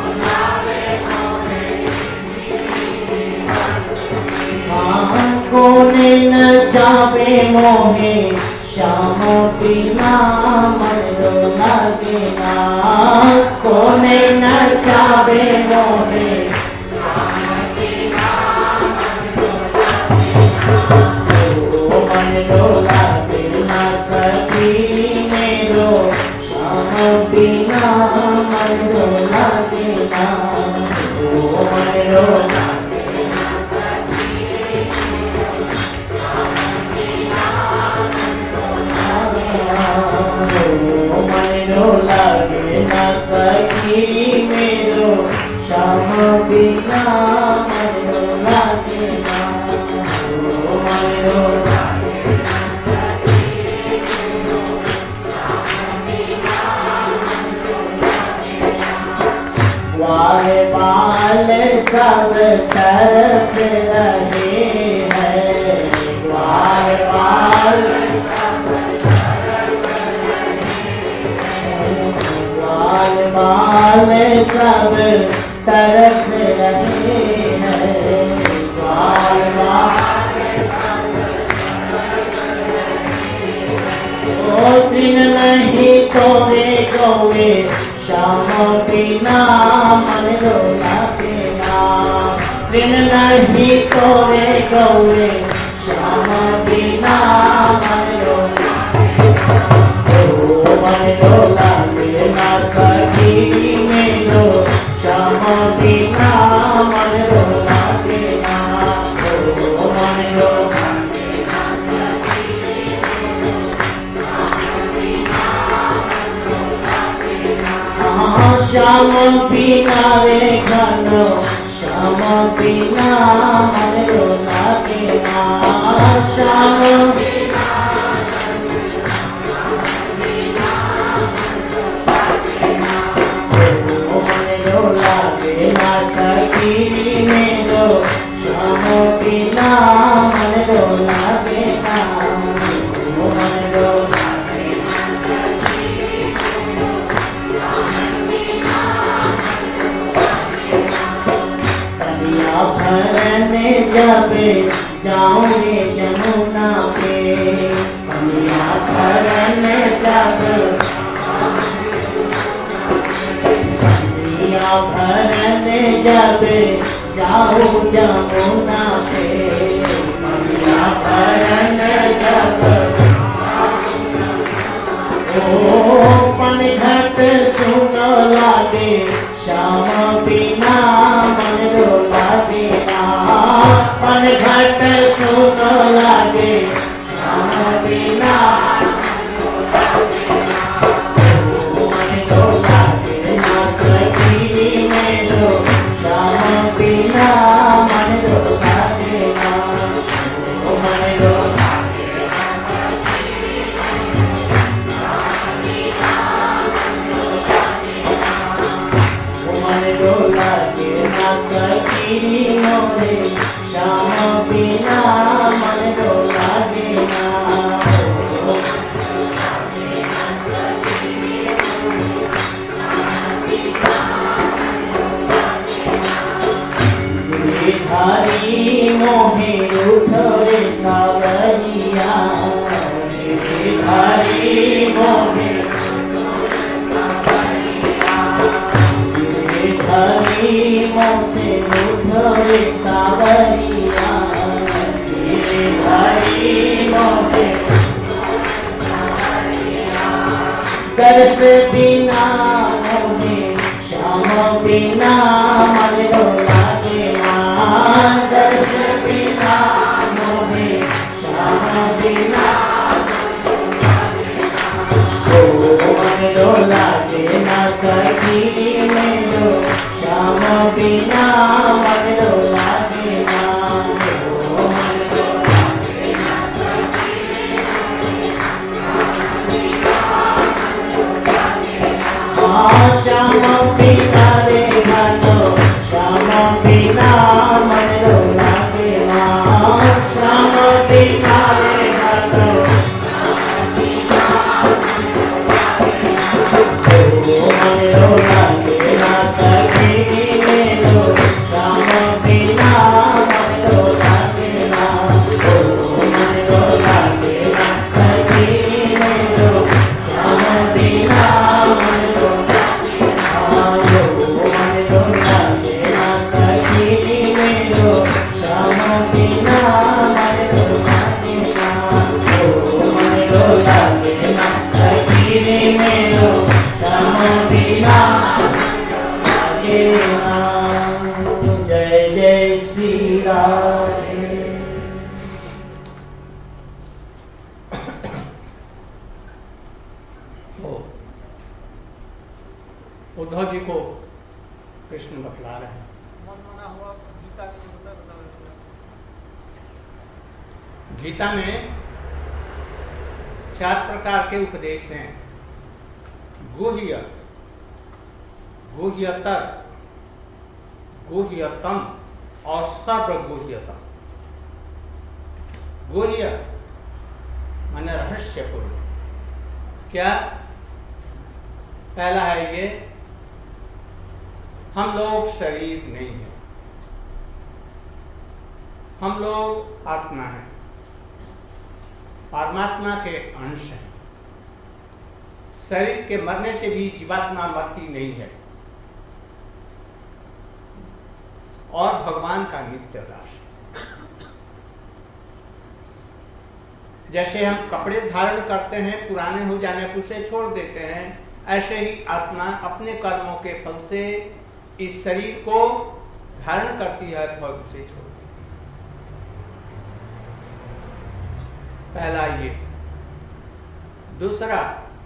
कोने न जावे मोहे श्याम बिना मन रो लागे ना, कोने न जावे मोहे ओ मन रो लागे ना, सखी मेरो श्याम बिना मन रो लागे ना, ओ मन रो लागे ना, सखी मेरो श्याम बिना मन रो लागे ना, ओ मन रो वाले बाल सब तरफ रहे हैं, वाले बाल बाल सब तरफ रहे हैं, बाल बाल ओ दिन नहीं तोरे गौए श्याम बिना मन रो लागे ना, दिन नहीं तोरे गौए श्याम बिना मन रो ओ मन रो लागे ना, सखी मेरो श्याम बिना मन रो लागे ना, ओ मन रो श्याम बिना रे घन श्याम बिना मन रो लागे ना, श्याम सखी मेरो श्याम बिना मन रो लागे ना, ओ मन रो कलिया भरने जब जाऊंगे जमुना पे, कलिया भरने जब भरने जब जाओ जमुना पे, कलिया भरने जब ओ पनघट सुनो लागे श्याम बिना मन रो लागे ना, पनघट सुनो दर्श बिना मोहे श्याम बिना मन लो लागे ना, दर्श बिना मोहे श्याम बिना ओ मन लो लागे ना, सखी मेरो श्याम बिना मन लो लागे ना, ओ मन लो लागे ना, श्याम बिना रे गानो, श्याम बिना मन लो लागे ना, श्याम बिना रे गानो, ओ मन लो लागे ना, सखी मेरो श्याम बिना मन लो लागे ना, ओ मन लो लागे ना, सखी मेरो श्याम बिना मन लो जय जय श्री राधे। उद्धव जी को कृष्ण बतला रहे हैं। मन मना हुआ गीता के होता बताओ। गीता में चार प्रकार के उपदेश हैं। गुह्य, गुह्यतर, गुह्यतम और सर्वगुह्यतम। गुह्य माने रहस्यपूर्ण। क्या? पहला है ये, हम लोग शरीर नहीं है, हम लोग आत्मा है, परमात्मा के अंश हैं। शरीर के मरने से भी जीवात्मा मरती नहीं है और भगवान का नित्य दास है। जैसे हम कपड़े धारण करते हैं, पुराने हो जाने पर उसे छोड़ देते हैं, ऐसे ही आत्मा अपने कर्मों के फल से इस शरीर को धारण करती है, फल उसे छोड़ती है। पहला ये। दूसरा,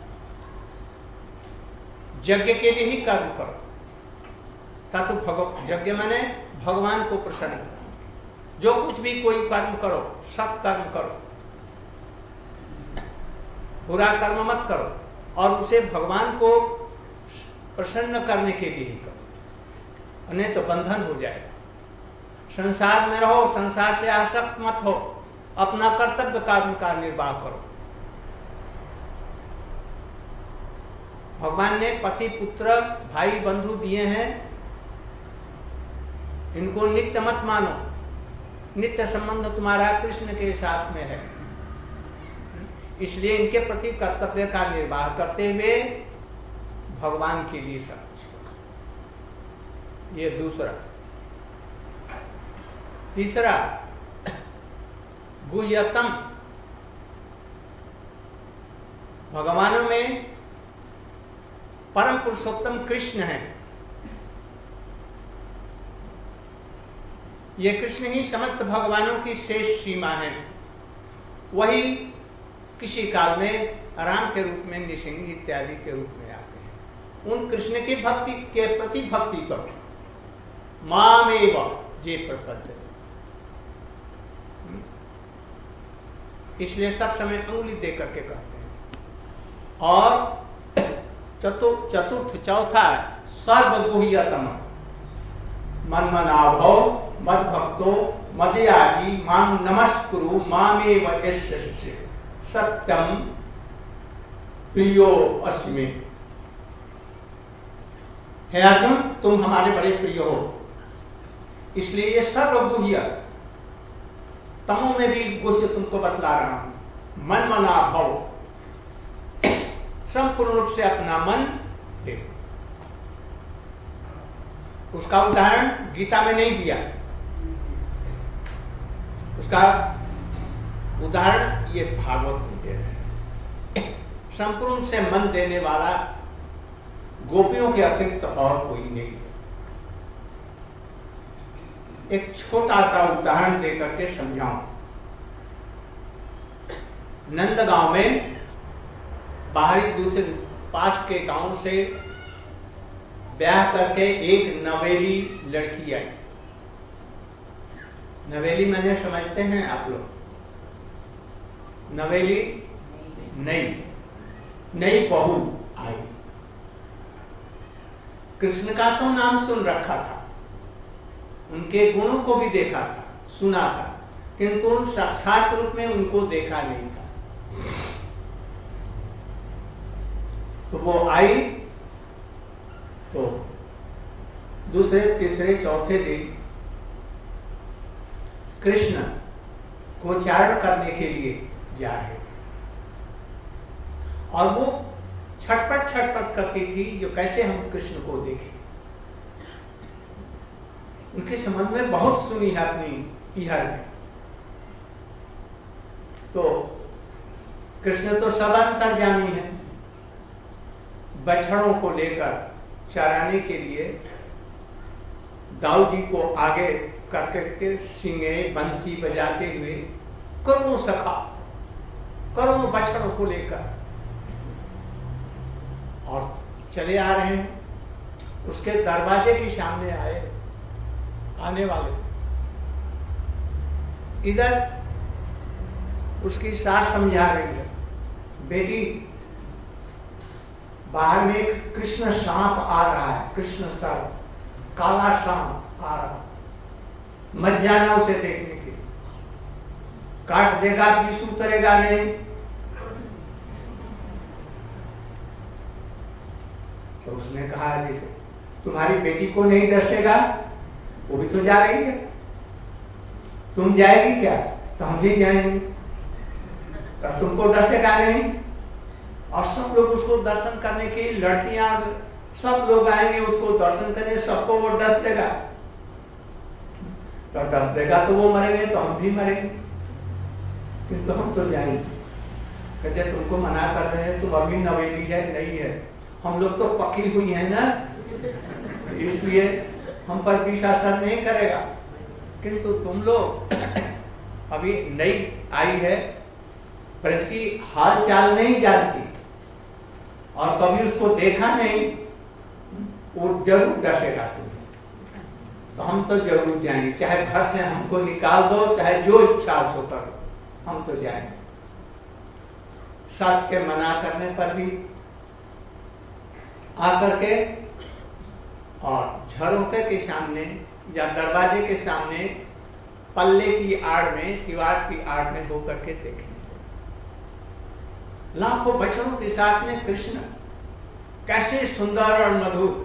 यज्ञ के लिए ही कर्म करो, ता तो भगव यज्ञ माने भगवान को प्रसन्न करो। जो कुछ भी कोई कर्म करो, सत्कर्म करो, बुरा कर्म मत करो, और उसे भगवान को प्रसन्न करने के लिए ही करो, नहीं तो बंधन हो जाएगा। संसार में रहो, संसार से आसक्त मत हो, अपना कर्तव्य कर्म का निर्वाह करो। भगवान ने पति पुत्र भाई बंधु दिए हैं, इनको नित्य मत मानो। नित्य संबंध तुम्हारा कृष्ण के साथ में है, इसलिए इनके प्रति कर्तव्य का निर्वाह करते हुए भगवान के लिए सब कुछ करो। ये दूसरा। तीसरा, गुह्यतम, भगवानों में परम पुरुषोत्तम कृष्ण है। ये कृष्ण ही समस्त भगवानों की शेष सीमा है। वही किसी काल में राम के रूप में, नृसिंह इत्यादि के रूप में आते हैं। उन कृष्ण की भक्ति के प्रति भक्ति करो। मामेव जे प्रपद्यते, इसलिए सब समय अंगुली दे करके कहते हैं। और चतुर्थ चतुर्थ चौथा, सर्वगुह्यतम, मन्मनाभव मद भक्तो मदयाजी मां नमस्कुरु मामेव यस्य सत्यम प्रियो अस्मि। हे अर्जुन, तुम हमारे बड़े प्रिय हो, इसलिए ये सर्वगुह्य, तमों में भी गुह्य तुमको बतला रहा हूं। मन मना भव, संपूर्ण रूप से अपना मन देखो। उसका उदाहरण गीता में नहीं दिया, उसका उदाहरण ये भागवत में दे रहे हैं। संपूर्ण से मन देने वाला गोपियों के अतिरिक्त और कोई नहीं है। एक छोटा सा उदाहरण देकर के समझाऊं। नंदगांव में बाहरी दूसरे पास के गांव से ब्याह करके एक नवेली लड़की आई। नवेली मैंने समझते हैं आप लोग? नवेली नई नई बहू आई। कृष्ण का तो नाम सुन रखा था, उनके गुणों को भी देखा था, सुना था, किंतु साक्षात रूप में उनको देखा नहीं था। तो वो आई तो दूसरे तीसरे चौथे दिन कृष्ण को चारण करने के लिए जा रहे थे और वो छटपट छटपट करती थी जो कैसे हम कृष्ण को देखें। उनके संबंध में बहुत सुनी है अपनी इहर में। तो कृष्ण तो सब अंतर्यामी है। बछड़ों को लेकर चराने के लिए दाऊ जी को आगे कर करके सिंगे बंसी बजाते हुए करोड़ों सखा करोड़ों बछड़ों को लेकर और चले आ रहे हैं। उसके दरवाजे के सामने आए आने वाले इधर उसकी सास समझा रही है, बेटी बाहर में एक कृष्ण सांप आ रहा है, कृष्ण सर्प काला सांप आ रहा, मत जाना उसे देखने के लिए, काट देगा विष उतरेगा नहीं। तो उसने कहा जैसे तुम्हारी बेटी को नहीं डसेगा, वो भी तो जा रही है, तुम जाएगी क्या? तो हम भी जाएंगे, तो तुमको डसेगा नहीं। और सब लोग उसको दर्शन करने की, लड़कियां सब लोग आएंगे उसको दर्शन करने, सबको वो डस देगा। तो डस देगा तो वो मरेंगे तो हम भी मरेंगे, किंतु हम तो जाएंगे। कहते तुमको मना कर रहे हैं, तुम अभी नवेली है नहीं है, हम लोग तो पकी हुई है ना, इसलिए हम पर विष असर नहीं करेगा, किंतु तुम लोग अभी नई आई है, ब्रज की हाल चाल नहीं जानती और कभी उसको देखा नहीं, वो जरूर डसेगा तुम्हें। तो हम तो जरूर जाएंगे, चाहे घर से हमको निकाल दो, चाहे जो इच्छा सो करो, हम तो जाएंगे। सास के मना करने पर भी आकर के और झरोखे के सामने या दरवाजे के सामने पल्ले की आड़ में, किवाड़ की आड़ में होकर के देखें। लाखों बच्चों के साथ में कृष्ण कैसे सुंदर और मधुर।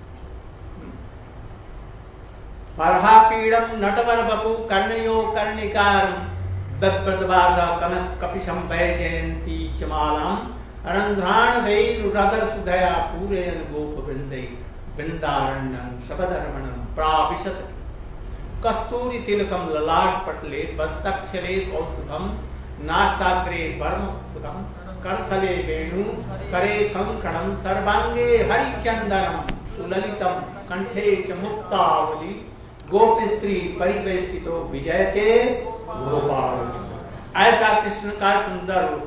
परहापीड़म नटवर बपु कर्णयो कर्णिकार दत्प्रदवासा कनक कपिशम भय जयंती चमालम रंध्राण वैरुरदर सुधया पूरयन गोप वृंदे वृंदारण्यम शबदर्मणम प्राविशत कस्तूरी तिलकम ललाट पटले बस्तक्षरे कौस्तुभम नासाग्रे वर्मपुतम करथले वेणु करे कंकणम सर्वांगे हरिचंदनम सुललितम कंठे च मुक्तावली गोप स्त्री परिवेष्टितो विजयते गोपाल। ऐसा कृष्ण का सुंदर रूप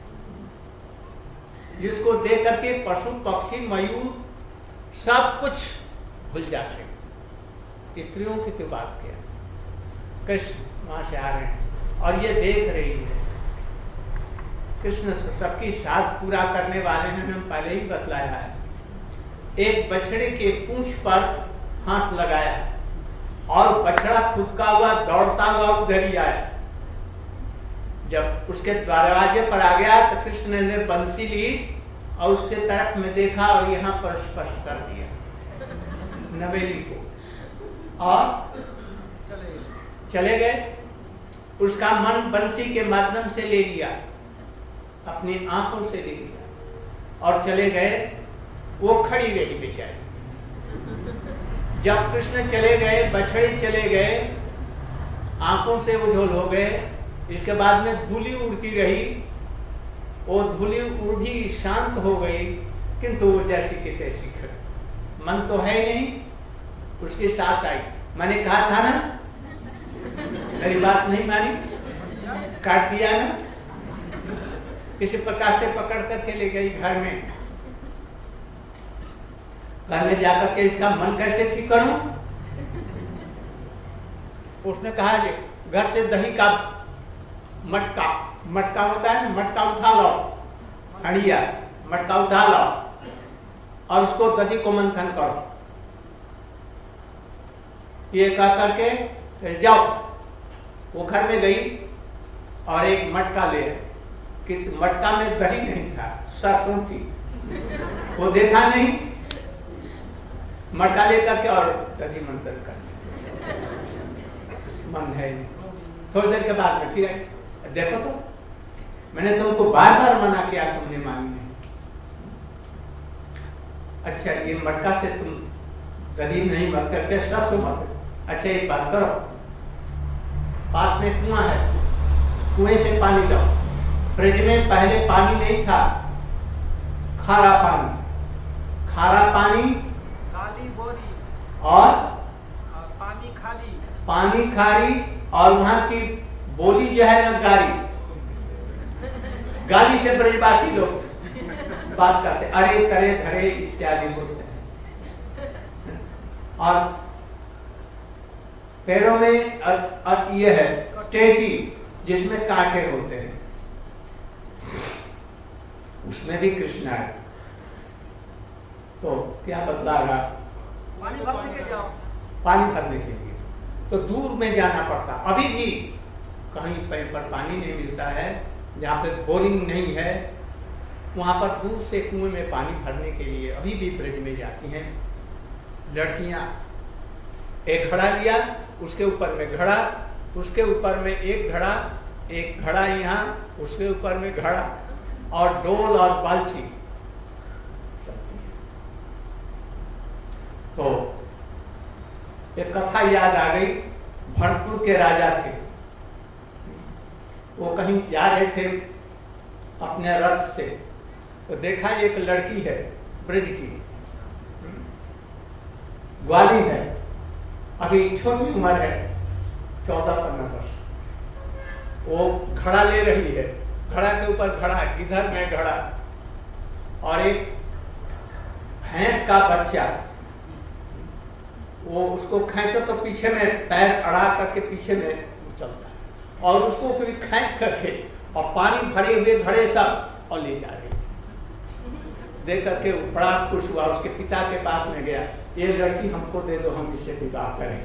जिसको देख करके पशु पक्षी मयूर सब कुछ भूल जाते हैं। स्त्रियों की तो बात किया, कृष्ण वहां से आ रहे हैं और ये देख रही है। कृष्ण सबकी साथ पूरा करने वाले हैं, हम पहले ही बतलाया है। एक बछड़े के पूंछ पर हाथ लगाया और बछड़ा फुदका हुआ दौड़ता हुआ उधर ही आया। जब उसके दरवाजे पर आ गया तो कृष्ण ने बंसी ली और उसके तरफ में देखा और यहां पर स्पर्श कर दिया नवेली को और चले गए। उसका मन बंसी के माध्यम से ले लिया, अपनी आंखों से ले लिया और चले गए। वो खड़ी रही बेचारी। जब कृष्ण चले गए, बछड़े चले गए, आंखों से उझोल हो गए। इसके बाद में धूली उड़ती रही वो धूली उड़ी शांत हो गई, किंतु वो जैसी की तैसी खड़ी। मन तो है नहीं, उसकी सांस आई। मैंने कहा था ना, मेरी बात नहीं मानी, काट दिया ना। किसी प्रकार से पकड़ करके ले गई घर में। घर में जाकर के इसका मन कैसे ठीक करूं? उसने कहा जी घर से दही का मटका, मटका होता है, मटका उठा लो, हड़िया मटका उठा लो और उसको दही को मंथन करो। ये कह करके जाओ। वो घर में गई और एक मटका ले, कि मटका में दही नहीं था, सरसों थी। वो देखा नहीं, मटका लेकर के और दही मंथन कर। मन है थोड़ी देर के बाद में फिर देखो तो, मैंने तुमको बार बार मना किया, तुमने मानी नहीं। अच्छा ये मटका से तुम दही नहीं मत करके सरसों मत। अच्छा एक बात करो, पास में कुआं है, कुएं से पानी लो। फ्रिज में पहले पानी नहीं था, खारा पानी, खारा पानी काली बोरी और पानी खाली, पानी खारी, और वहां की बोली जो है ना गाली, गाली से ब्रजवासी लोग बात करते, अरे करे धरे इत्यादि बोलते हैं। और पेड़ों में अ, अ, ये है टेटी, जिसमें कांटे होते हैं, उसमें भी कृष्ण है। तो क्या बदला रहा? पानी भरने के जाओ, पानी भरने के लिए तो दूर में जाना पड़ता। अभी भी कहीं पर पानी नहीं मिलता है, जहाँ पे बोरिंग नहीं है, वहां पर दूर से कुएं में पानी भरने के लिए अभी भी ब्रज में जाती हैं लड़कियां। एक घड़ा लिया, उसके ऊपर में घड़ा, उसके ऊपर में एक घड़ा, एक घड़ा यहाँ, उसके ऊपर में घड़ा, और डोल और बालची चलती है। तो एक कथा याद आ गई। भरतपुर के राजा थे, वो कहीं जा रहे थे अपने रथ से, तो देखा एक लड़की है ब्रज की, ग्वाली है, अभी छोटी उम्र है, चौदह पंद्रह वर्ष। वो घड़ा ले रही है, घड़ा के ऊपर घड़ा, इधर में घड़ा, और एक भैंस का बच्चा, वो उसको खींचो तो पीछे में पैर अड़ा करके पीछे में चलता है, और उसको फिर खींच करके और पानी भरे हुए घड़े सब और ले जा रही। देख करके वो बड़ा खुश हुआ, उसके पिता के पास में गया, ये लड़की हमको दे दो, हम इससे विवाह करें।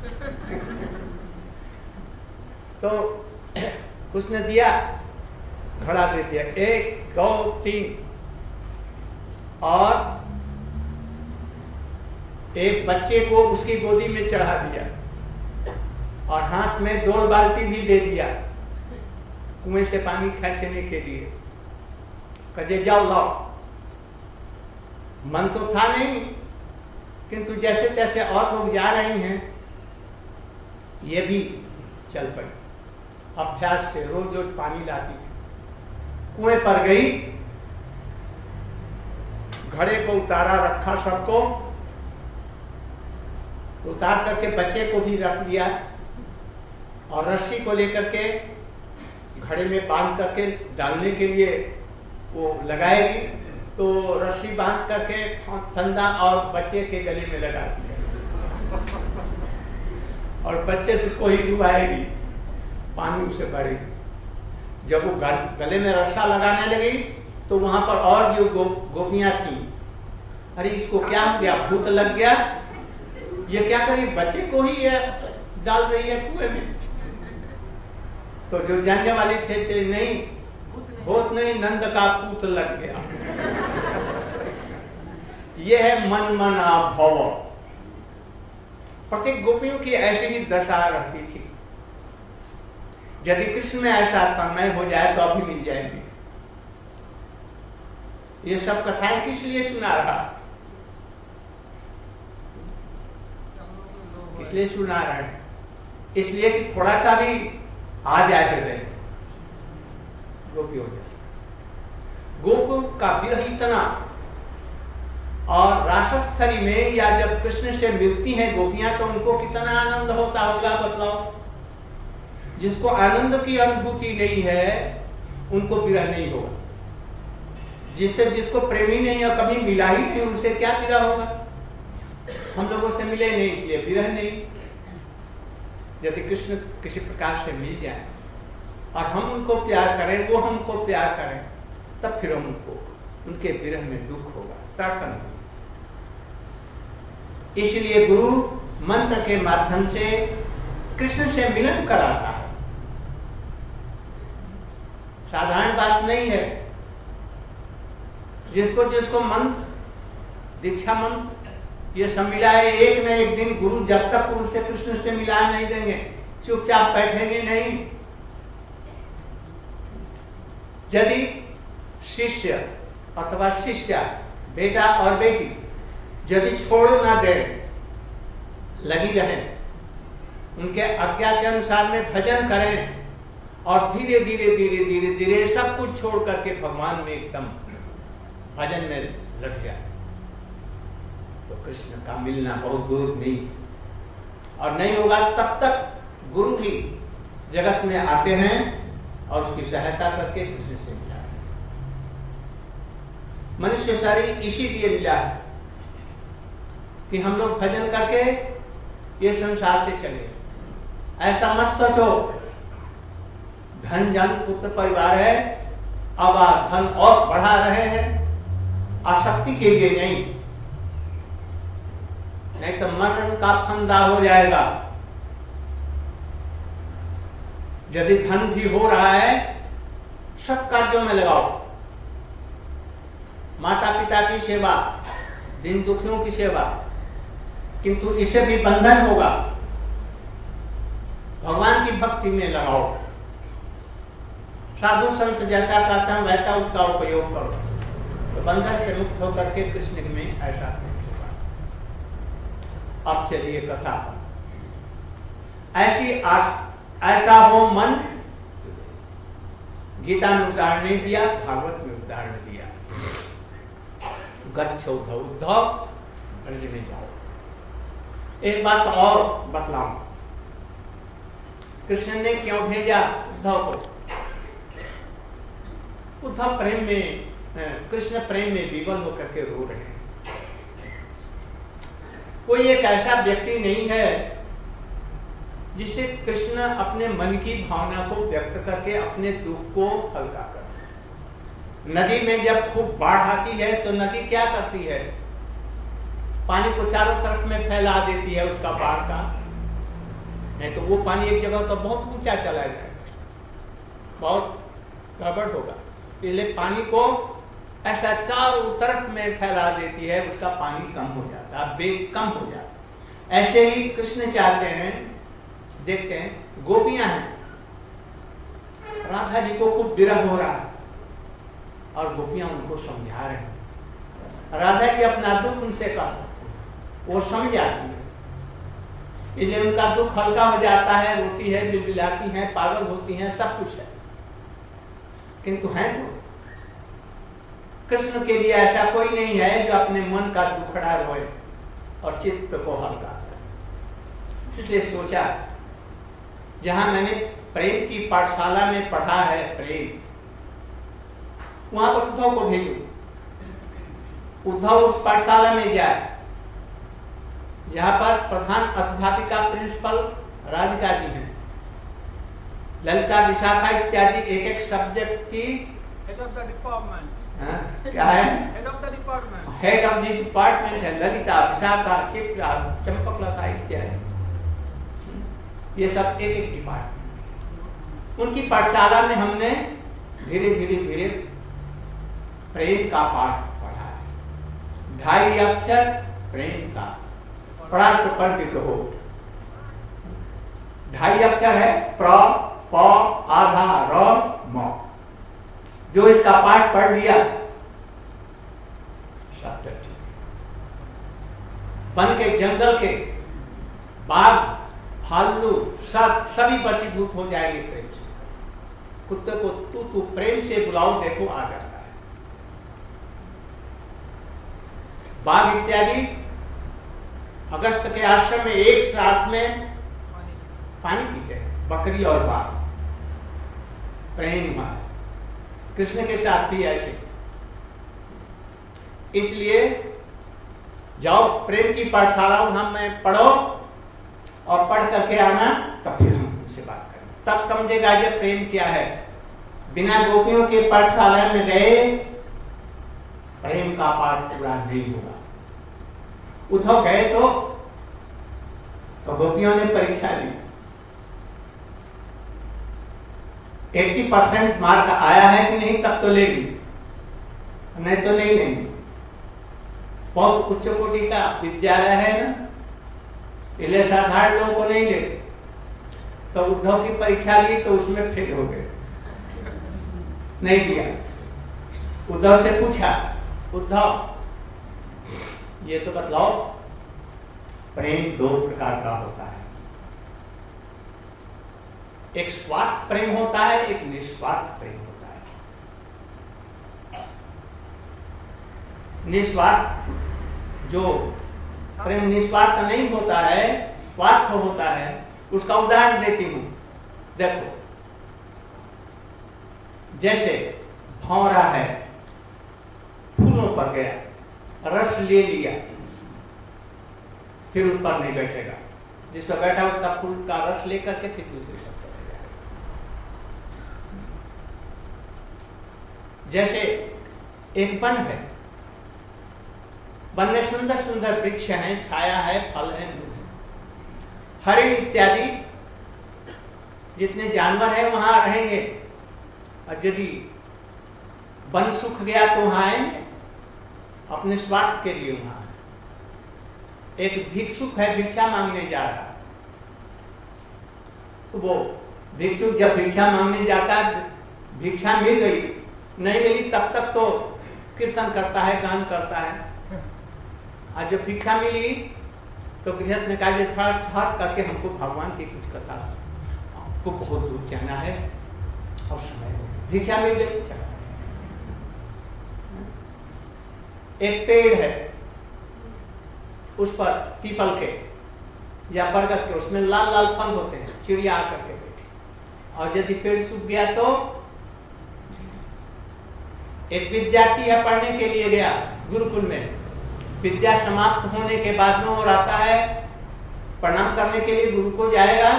तो उसने दिया, घड़ा दे दिया, एक दो तीन, और एक बच्चे को उसकी गोदी में चढ़ा दिया, और हाथ में डोल बाल्टी भी दे दिया कुएं से पानी खींचने के लिए। कहे जाओ लाओ। मन तो था नहीं, किंतु जैसे तैसे और लोग जा रहे हैं, ये भी चल पड़ी। अभ्यास से रोज रोज पानी लाती थी। कुएं पर गई, घड़े को उतारा, रखा सबको, उतार करके बच्चे को भी रख लिया, और रस्सी को लेकर के घड़े में बांध करके डालने के लिए वो लगाएगी, तो रस्सी बांध करके फंदा और बच्चे के गले में लगा दिया, और बच्चे से कोई डुबाएगी, पानी उसे भरेगी। जब वो गले में रस्सा लगाने लगी, तो वहां पर और जो गो, गोपियां थी, अरे इसको क्या हो गया, भूत लग गया, ये क्या करी, बच्चे को ही ये डाल रही है कुएं में। तो जो जानने वाले थे, चे नहीं, भूत नहीं, नंद का पूत लग गया। ये है मन मना भव। प्रत्येक गोपियों की ऐसी ही दशा रहती थी। यदि कृष्ण में ऐसा तन्मय हो जाए तो अभी मिल जाएंगे। ये सब कथाएं किस लिए सुना रहा, इसलिए सुना रहे हैं, इसलिए कि थोड़ा सा भी आ जाए हृदय गोपियों जैसा। गोकुल का विरह इतना, और रासस्थली में या जब कृष्ण से मिलती हैं गोपियां तो उनको कितना आनंद होता होगा बतलाओ। जिसको आनंद की अनुभूति नहीं है उनको विरह नहीं होगा, जिससे जिसको प्रेमी नहीं और कभी मिला ही नहीं उनसे क्या विरह होगा। हम लोगों से मिले नहीं इसलिए विरह नहीं। यदि कृष्ण किसी प्रकार से मिल जाए और हम उनको प्यार करें, वो हमको प्यार करें, तब फिर हम उनको उनके विरह में दुख होगा, तड़पन होगा। इसलिए गुरु मंत्र के माध्यम से कृष्ण से मिलन कराता है। साधारण बात नहीं है। जिसको जिसको मंत्र, दीक्षा मंत्र ये सब मिला है, एक न एक दिन गुरु जब तक उनसे कृष्ण से मिला नहीं देंगे चुपचाप बैठेंगे नहीं। यदि शिष्य अथवा शिष्या, बेटा और बेटी यदि छोड़ ना दे, लगी रहे, उनके आज्ञा के अनुसार में भजन करें और धीरे धीरे धीरे धीरे धीरे सब कुछ छोड़ करके भगवान में एकदम भजन में लग जाए, तो कृष्ण का मिलना बहुत दूर नहीं। और नहीं होगा तब तक गुरु भी जगत में आते हैं और उसकी सहायता करके कृष्ण से मिला है। मनुष्य शरीर इसीलिए मिला है कि हम लोग भजन करके ये संसार से चले। ऐसा मत सोचो धन जन पुत्र परिवार है, अब आप धन और बढ़ा रहे हैं, आसक्ति के लिए नहीं, नहीं तो मरण का फंदा हो जाएगा। यदि धन भी हो रहा है, सब कार्यों में लगाओ, माता पिता की सेवा, दिन दुखियों की सेवा, किंतु इसे भी बंधन होगा। भगवान की भक्ति में लगाओ, साधु संत जैसा कहते हैं वैसा उसका उपयोग करो, तो बंधन से मुक्त होकर के कृष्ण में ऐसा होगा। अब चलिए कथा। ऐसी आस, ऐसा हो मन, गीता में उदाहरण नहीं दिया, भागवत में उदाहरण दिया। गच्छो उद्धव, उद्धव ब्रज में जाओ। एक बात और बतलाऊं, कृष्ण ने क्यों भेजा उद्धव को? उद्धव प्रेम में, कृष्ण प्रेम में विवल होकर के रो रहे हैं। कोई एक ऐसा व्यक्ति नहीं है जिसे कृष्ण अपने मन की भावना को व्यक्त करके अपने दुख को हल्का कर। नदी में जब खूब बाढ़ आती है तो नदी क्या करती है? पानी को चारों तरफ में फैला देती है उसका बाढ़ का, नहीं तो वो पानी एक जगह तो बहुत ऊंचा चला जाएगा, बहुत गड़बड़ होगा। इसलिए पानी को ऐसा चारों तरफ में फैला देती है, उसका पानी कम हो जाता है, वेग कम हो जाता है। ऐसे ही कृष्ण चाहते हैं, देखते हैं गोपियां हैं, राधा जी को खूब विरह हो रहा है और गोपियां उनको समझा रहे हैं। राधा जी अपना दुख उनसे कह सकते हैं, वो समझ जाती है, इसलिए उनका दुख हल्का हो जाता है, रोती है, बिलबिलाती है, पागल होती हैं, सब कुछ है। किंतु है तो कृष्ण के लिए ऐसा कोई नहीं है जो अपने मन का दुखड़ा रोए और चित्त को हल्का करे। इसलिए सोचा जहां मैंने प्रेम की पाठशाला में पढ़ा है प्रेम, वहां पर उद्धव को भेजो, उद्धव उस पाठशाला में जाए जहां पर प्रधान अध्यापिका प्रिंसिपल राधिका जी हैं, ललिता विशाखा इत्यादि एक एक सब्जेक्ट की हेड ऑफ द डिपार्टमेंट, क्या है? Head of the department, head of the department है ललिता, विशाखा, चित्रा, चंपकलता इत्यादि, ये सब एक एक डिपार्टमेंट। उनकी पाठशाला में हमने धीरे धीरे धीरे प्रेम का पाठ पढ़ा है। ढाई अक्षर प्रेम का पढ़ा सो पंडित हो। ढाई अक्षर है प्र, प, आधा, र, म। जो इसका पाठ पढ़ लिया सब ठीक। वन के जंगल के बाघ भालू सब सभी वशीभूत हो जाएंगे प्रेम से। कुत्ते को तू तू प्रेम से बुलाओ, देखो आ जाता है। बाघ इत्यादि अगस्त के आश्रम में एक साथ में पानी पीते हैं, बकरी और बाघ। प्रेम है कृष्ण के साथ भी ऐसे। इसलिए जाओ प्रेम की पाठशाला वहां में पढ़ो और पढ़ करके आना, तब फिर हम तुमसे बात करेंगे, तब समझेगा ये प्रेम क्या है। बिना गोपियों के पाठशाला में गए प्रेम का पाठ पूरा नहीं होगा। उद्धव गए तो, तो गोपियों ने परीक्षा ली, अस्सी परसेंट मार्क आया है कि नहीं तब तो लेगी, नहीं तो नहीं लेंगे। बहुत उच्च कोटि का विद्यालय है ना, इसलिए साधारण लोगों को नहीं लेते। तो उद्धव की परीक्षा ली तो उसमें फेल हो गए, नहीं दिया। उद्धव से पूछा, उद्धव ये तो बतलाओ प्रेम दो प्रकार का होता है, एक स्वार्थ प्रेम होता है, एक निस्वार्थ प्रेम होता है। निस्वार्थ जो प्रेम निस्वार्थ नहीं होता है, स्वार्थ होता है, उसका उदाहरण देती हूं। देखो जैसे भौरा है, फूलों पर गया, रस ले लिया, फिर उस पर नहीं बैठेगा, जिस पर बैठा उसका फूल का रस लेकर के फिर दूसरे पर चले जाएगा। जैसे एक वन है, वन में सुंदर सुंदर वृक्ष हैं, छाया है, फल है, हरिण इत्यादि जितने जानवर हैं वहां रहेंगे, और यदि वन सूख गया तो वहां आएंगे, अपने स्वार्थ के लिए वहां। एक भिक्षुक है, भिक्षा मांगने जा रहा है, तो वो भिक्षुक जब भिक्षा मांगने जाता है, भिक्षा मिल गई, नहीं मिली तब तक तो कीर्तन करता है, गान करता है। और जब भिक्षा मिली तो गृहस्थ ने कहा, थोड़ा ठहर करके हमको भगवान की कुछ कथा, हमको बहुत दूर जाना है और समय हो गया। भिक्षा मिल गई, चला। एक पेड़ है, उस पर पीपल के या बरगद के, उसमें लाल लाल फल होते हैं, चिड़िया आकर के बैठी, और यदि पेड़ सूख गया तो एक विद्यार्थी है, पढ़ने के लिए गया गुरुकुल में, विद्या समाप्त होने के बाद में और आता है, प्रणाम करने के लिए गुरु को जाएगा।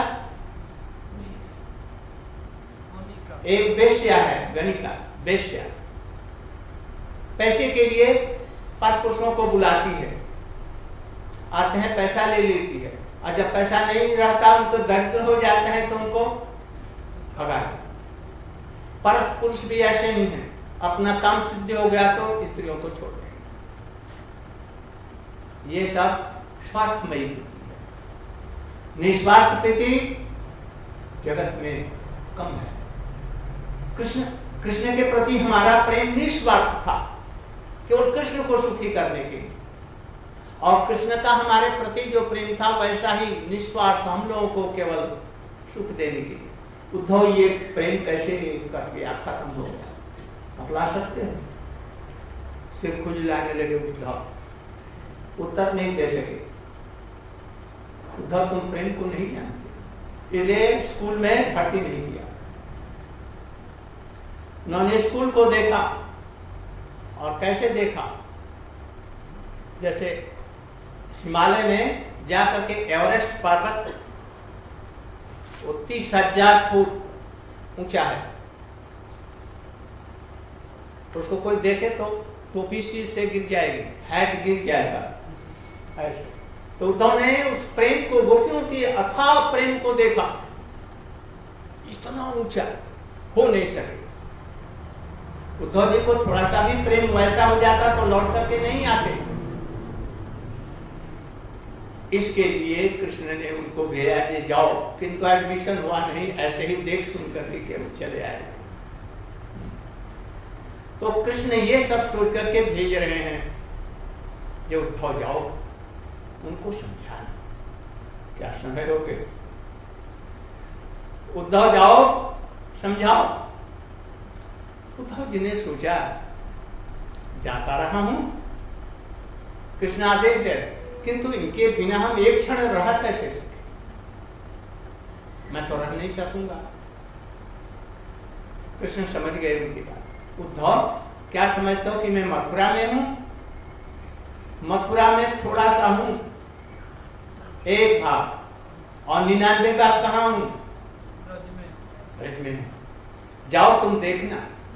एक वेश्या है, गणिका वेश्या, पैसे के लिए पर पुरुषों को बुलाती है, आते हैं, पैसा ले लेती है, और जब पैसा नहीं रहता, उनको दरिद्र हो जाते हैं तो उनको भगा। पर पुरुष भी ऐसे ही हैं, अपना काम सिद्ध हो गया तो स्त्रियों को छोड़ देंगे। ये सब स्वार्थमयी प्रीति है। निस्वार्थ प्रीति जगत में कम है। कृष्ण कृष्ण के प्रति हमारा प्रेम निस्वार्थ था, केवल कृष्ण को सुखी करने के लिए, और कृष्ण का हमारे प्रति जो प्रेम था वैसा ही निस्वार्थ, हम लोगों को केवल सुख देने के लिए। उद्धव ये प्रेम कैसे कट गया, खत्म हो गया, बतला सकते हैं? सिर खुजलाने लगे उद्धव, उत्तर नहीं दे सके। उद्धव तुम प्रेम को नहीं जानते, इसलिए स्कूल में भर्ती नहीं किया। उन्होंने स्कूल को देखा, और कैसे देखा, जैसे हिमालय में जाकर के एवरेस्ट पर्वत वो तीस हजार फुट ऊंचा है, तो उसको कोई देखे तो टोपी सी से गिर जाएगी, हैट गिर जाएगा ऐसे। तो उद्धव ने उस प्रेम को, गोपियों की अथाह प्रेम को देखा, इतना ऊंचा हो नहीं सके। उद्धव जी को थोड़ा सा भी प्रेम वैसा हो जाता तो लौट करके नहीं आते। इसके लिए कृष्ण ने उनको भेजा कि जाओ, किंतु एडमिशन हुआ नहीं, ऐसे ही देख सुन करके केवल चले आए थे। तो कृष्ण ये सब सोच करके भेज रहे हैं, जो उद्धव जाओ, उनको समझाना। क्या समय हो गए? उद्धव जाओ, समझाओ। उद्धव जी ने सोचा, जाता रहा हूं, कृष्ण आदेश दे रहे, किंतु इनके बिना हम एक क्षण रह कैसे सके? मैं तो रह नहीं सकूंगा। कृष्ण समझ गए उनकी बात। उद्धव, क्या समझते हो कि मैं मथुरा में हूं? मथुरा में थोड़ा सा हूं, एक भाग, और निन्यानवे भाग कहां हूं? ब्रज में हूं। जाओ तुम देखना।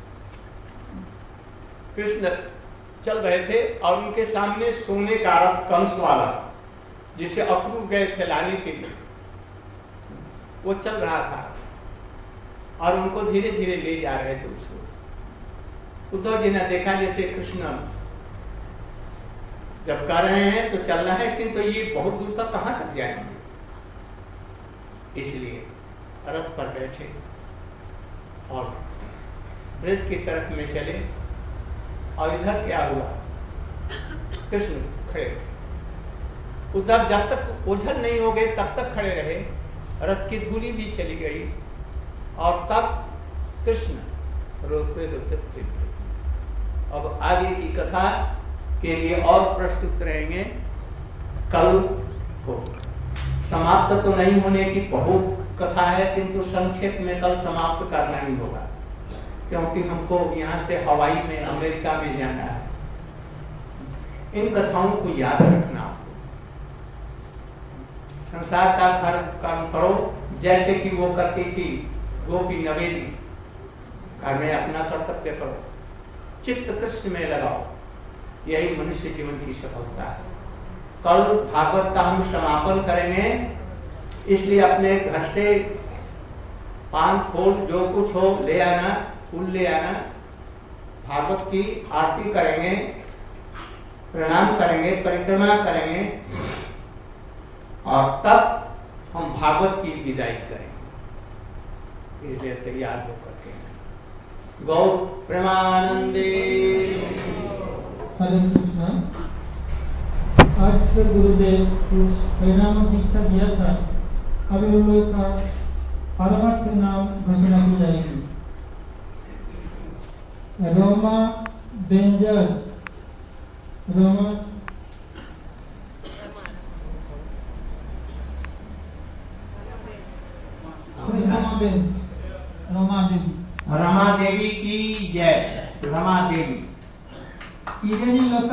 कृष्ण चल रहे थे और उनके सामने सोने का रथ कंस वाला, जिसे अक्रूर गए थे लाने के लिए, वो चल रहा था और उनको धीरे धीरे ले जा रहे थे उसको। उद्धव जी ने देखा जैसे कृष्ण जब कर रहे हैं तो चल रहा है, किंतु ये बहुत दूर तक कहां तक जाएंगे, इसलिए रथ पर बैठे और ब्रज की तरफ में चले। और इधर क्या हुआ, कृष्ण खड़े। उद्धव जब तक ओझल नहीं हो गए तब तक खड़े रहे, रथ की धूली भी चली गई और तब कृष्ण रोते रोते फिर गए। अब आगे की कथा के लिए और प्रस्तुत रहेंगे कल को। समाप्त तो नहीं होने की बहुत कथा है, किंतु संक्षेप में कल समाप्त करना ही होगा, क्योंकि हमको यहां से हवाई में अमेरिका में जाना है। इन कथाओं को याद रखना। संसार का कर्म करो जैसे कि वो करती थी गोपी नवेदी, घर में अपना कर्तव्य करो, चित्त कृष्ण में लगाओ, यही मनुष्य जीवन की सफलता है। कल भागवत का हम समापन करेंगे, इसलिए अपने घर से पान फूल जो कुछ हो ले आना, फूल ले आना, भागवत की आरती करेंगे, प्रणाम करेंगे, परिक्रमा करेंगे और तब हम भागवत की विदाई करेंगे। इसलिए तैयार होकर के गौ प्रेमानंदे। हरे कृष्णा। आज से गुरुदेव कुछ परिणाम दीक्षा दिया था, अभी उन लोगों का परमार्थ नाम घोषणा की जाएगी। रोमा बेंजर, रोमा कृष्णाबेन, रमा देवी, रमा देवी की जय। रमा देवी ईरानी लोग